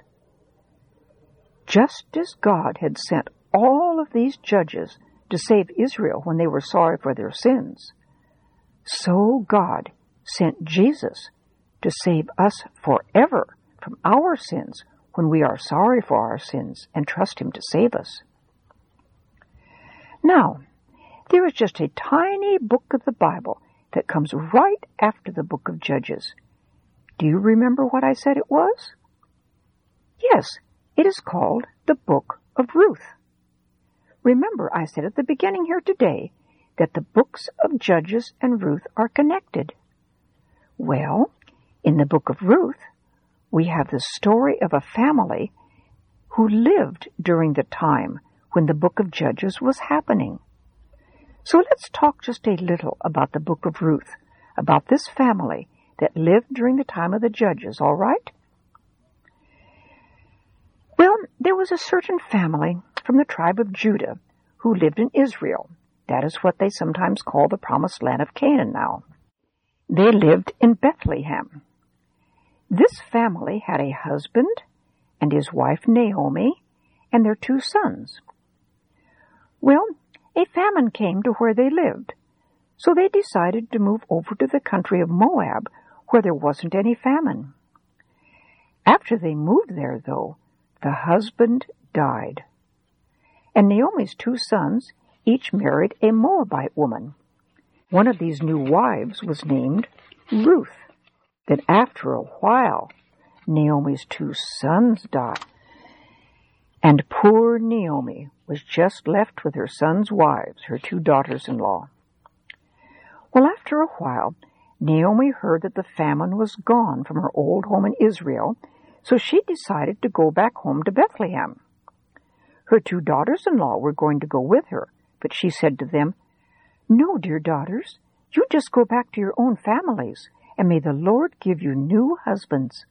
Just as God had sent all of these judges to save Israel when they were sorry for their sins, so God sent Jesus to save us forever from our sins when we are sorry for our sins and trust Him to save us. Now, there is just a tiny book of the Bible that comes right after the book of Judges. Do you remember what I said it was? Yes, it is called the Book of Ruth. Remember, I said at the beginning here today that the books of Judges and Ruth are connected. Well, in the book of Ruth, we have the story of a family who lived during the time when the book of Judges was happening. So let's talk just a little about the book of Ruth, about this family that lived during the time of the Judges, all right? Well, there was a certain family from the tribe of Judah who lived in Israel. That is what they sometimes call the promised land of Canaan now. They lived in Bethlehem. This family had a husband and his wife Naomi and their 2 sons. Well, a famine came to where they lived, so they decided to move over to the country of Moab, where there wasn't any famine. After they moved there, though, the husband died, and Naomi's 2 sons each married a Moabite woman. One of these new wives was named Ruth. Then after a while, Naomi's 2 sons died, and poor Naomi was just left with her sons' wives, her 2 daughters-in-law. Well, after a while, Naomi heard that the famine was gone from her old home in Israel, so she decided to go back home to Bethlehem. Her 2 daughters-in-law were going to go with her, but she said to them, "No, dear daughters, you just go back to your own families, and may the Lord give you new husbands."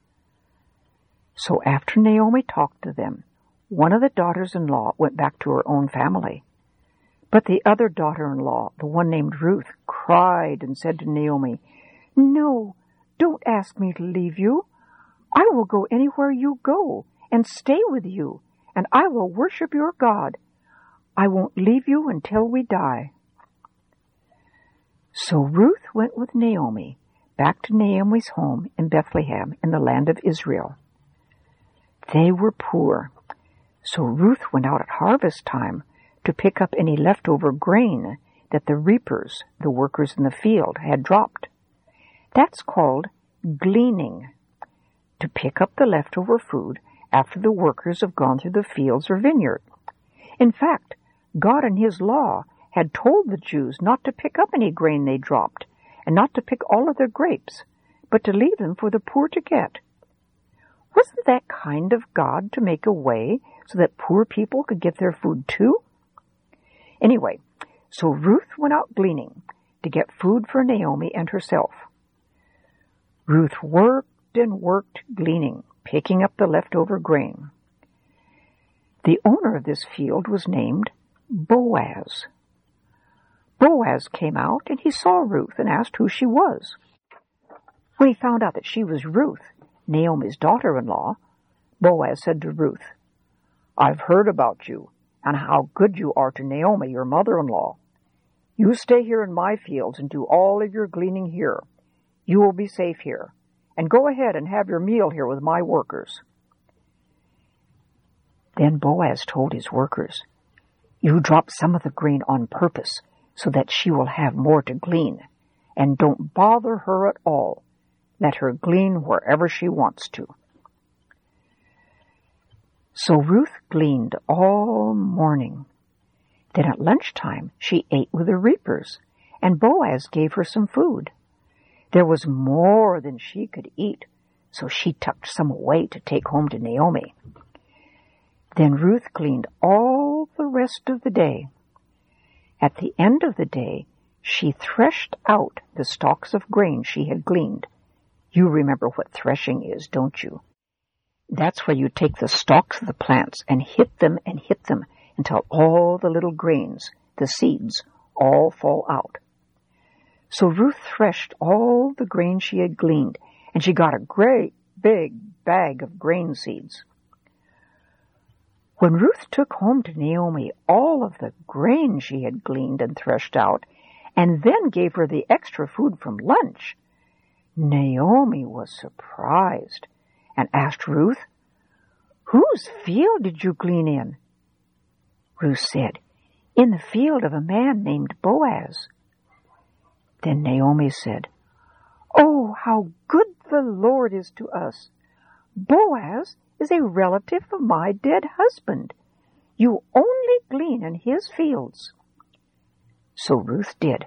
So after Naomi talked to them, one of the daughters-in-law went back to her own family. But the other daughter-in-law, the one named Ruth, cried and said to Naomi, "No, don't ask me to leave you. I will go anywhere you go and stay with you, and I will worship your God. I won't leave you until we die." So Ruth went with Naomi back to Naomi's home in Bethlehem in the land of Israel. They were poor, so Ruth went out at harvest time to pick up any leftover grain that the reapers, the workers in the field, had dropped. That's called gleaning, to pick up the leftover food after the workers have gone through the fields or vineyard. In fact, God in His law had told the Jews not to pick up any grain they dropped, and not to pick all of their grapes, but to leave them for the poor to get. Wasn't that kind of God to make a way so that poor people could get their food too? Anyway, so Ruth went out gleaning to get food for Naomi and herself. Ruth worked and worked gleaning, picking up the leftover grain. The owner of this field was named Boaz. Boaz came out and he saw Ruth and asked who she was. When he found out that she was Ruth, Naomi's daughter-in-law, Boaz said to Ruth, "I've heard about you and how good you are to Naomi, your mother-in-law. You stay here in my fields and do all of your gleaning here. You will be safe here, and go ahead and have your meal here with my workers." Then Boaz told his workers, "You drop some of the grain on purpose so that she will have more to glean, and don't bother her at all. Let her glean wherever she wants to." So Ruth gleaned all morning. Then at lunchtime she ate with the reapers, and Boaz gave her some food. There was more than she could eat, so she tucked some away to take home to Naomi. Then Ruth gleaned all the rest of the day. At the end of the day, she threshed out the stalks of grain she had gleaned. You remember what threshing is, don't you? That's where you take the stalks of the plants and hit them until all the little grains, the seeds, all fall out. So Ruth threshed all the grain she had gleaned, and she got a great big bag of grain seeds. When Ruth took home to Naomi all of the grain she had gleaned and threshed out, and then gave her the extra food from lunch, Naomi was surprised and asked Ruth, "Whose field did you glean in?" Ruth said, "In the field of a man named Boaz." Then Naomi said, "Oh, how good the Lord is to us! Boaz is a relative of my dead husband. You only glean in his fields." So Ruth did.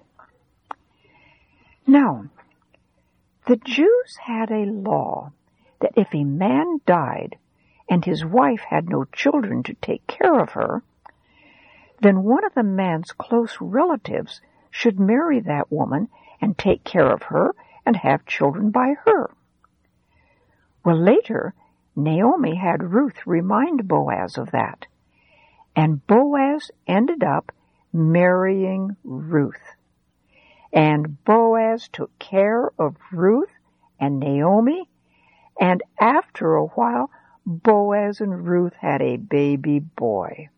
Now, the Jews had a law that if a man died and his wife had no children to take care of her, then one of the man's close relatives should marry that woman and take care of her and have children by her. Well, later, Naomi had Ruth remind Boaz of that, and Boaz ended up marrying Ruth. And Boaz took care of Ruth and Naomi, and after a while, Boaz and Ruth had a baby boy.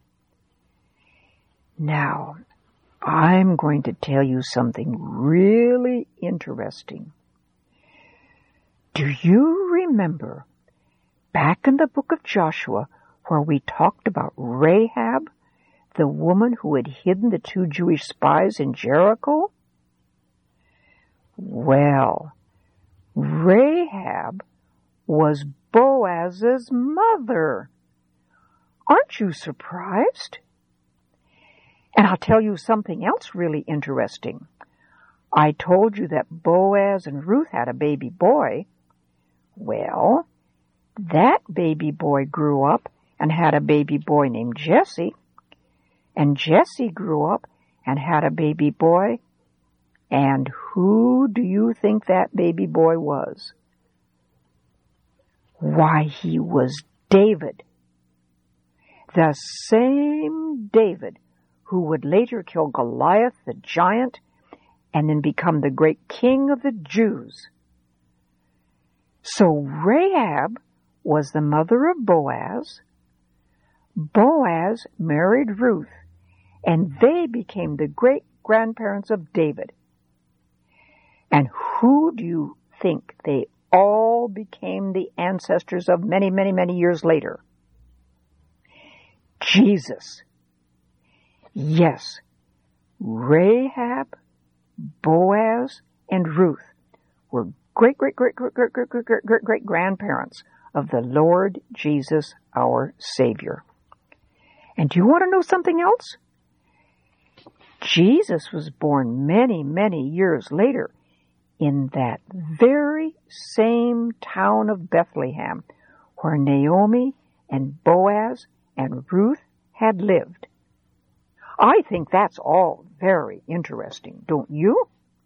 Now, I'm going to tell you something really interesting. Do you remember back in the book of Joshua where we talked about Rahab, the woman who had hidden the 2 Jewish spies in Jericho? Well, Rahab was Boaz's mother. Aren't you surprised? And I'll tell you something else really interesting. I told you that Boaz and Ruth had a baby boy. Well, that baby boy grew up and had a baby boy named Jesse. And Jesse grew up and had a baby boy. And who do you think that baby boy was? Why, he was David. The same David who would later kill Goliath the giant and then become the great king of the Jews. So Rahab was the mother of Boaz. Boaz married Ruth, and they became the great-grandparents of David. And who do you think they all became the ancestors of many, many, many years later? Jesus. Yes, Rahab, Boaz, and Ruth were great-great-great-great-great-great-great-great-grandparents of the Lord Jesus, our Savior. And do you want to know something else? Jesus was born many, many years later in that very same town of Bethlehem where Naomi and Boaz and Ruth had lived. I think that's all very interesting, don't you?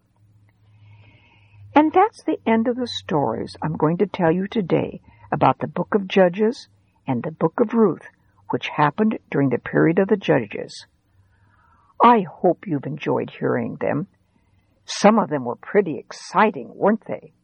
And that's the end of the stories I'm going to tell you today about the book of Judges and the book of Ruth, which happened during the period of the Judges. I hope you've enjoyed hearing them. Some of them were pretty exciting, weren't they?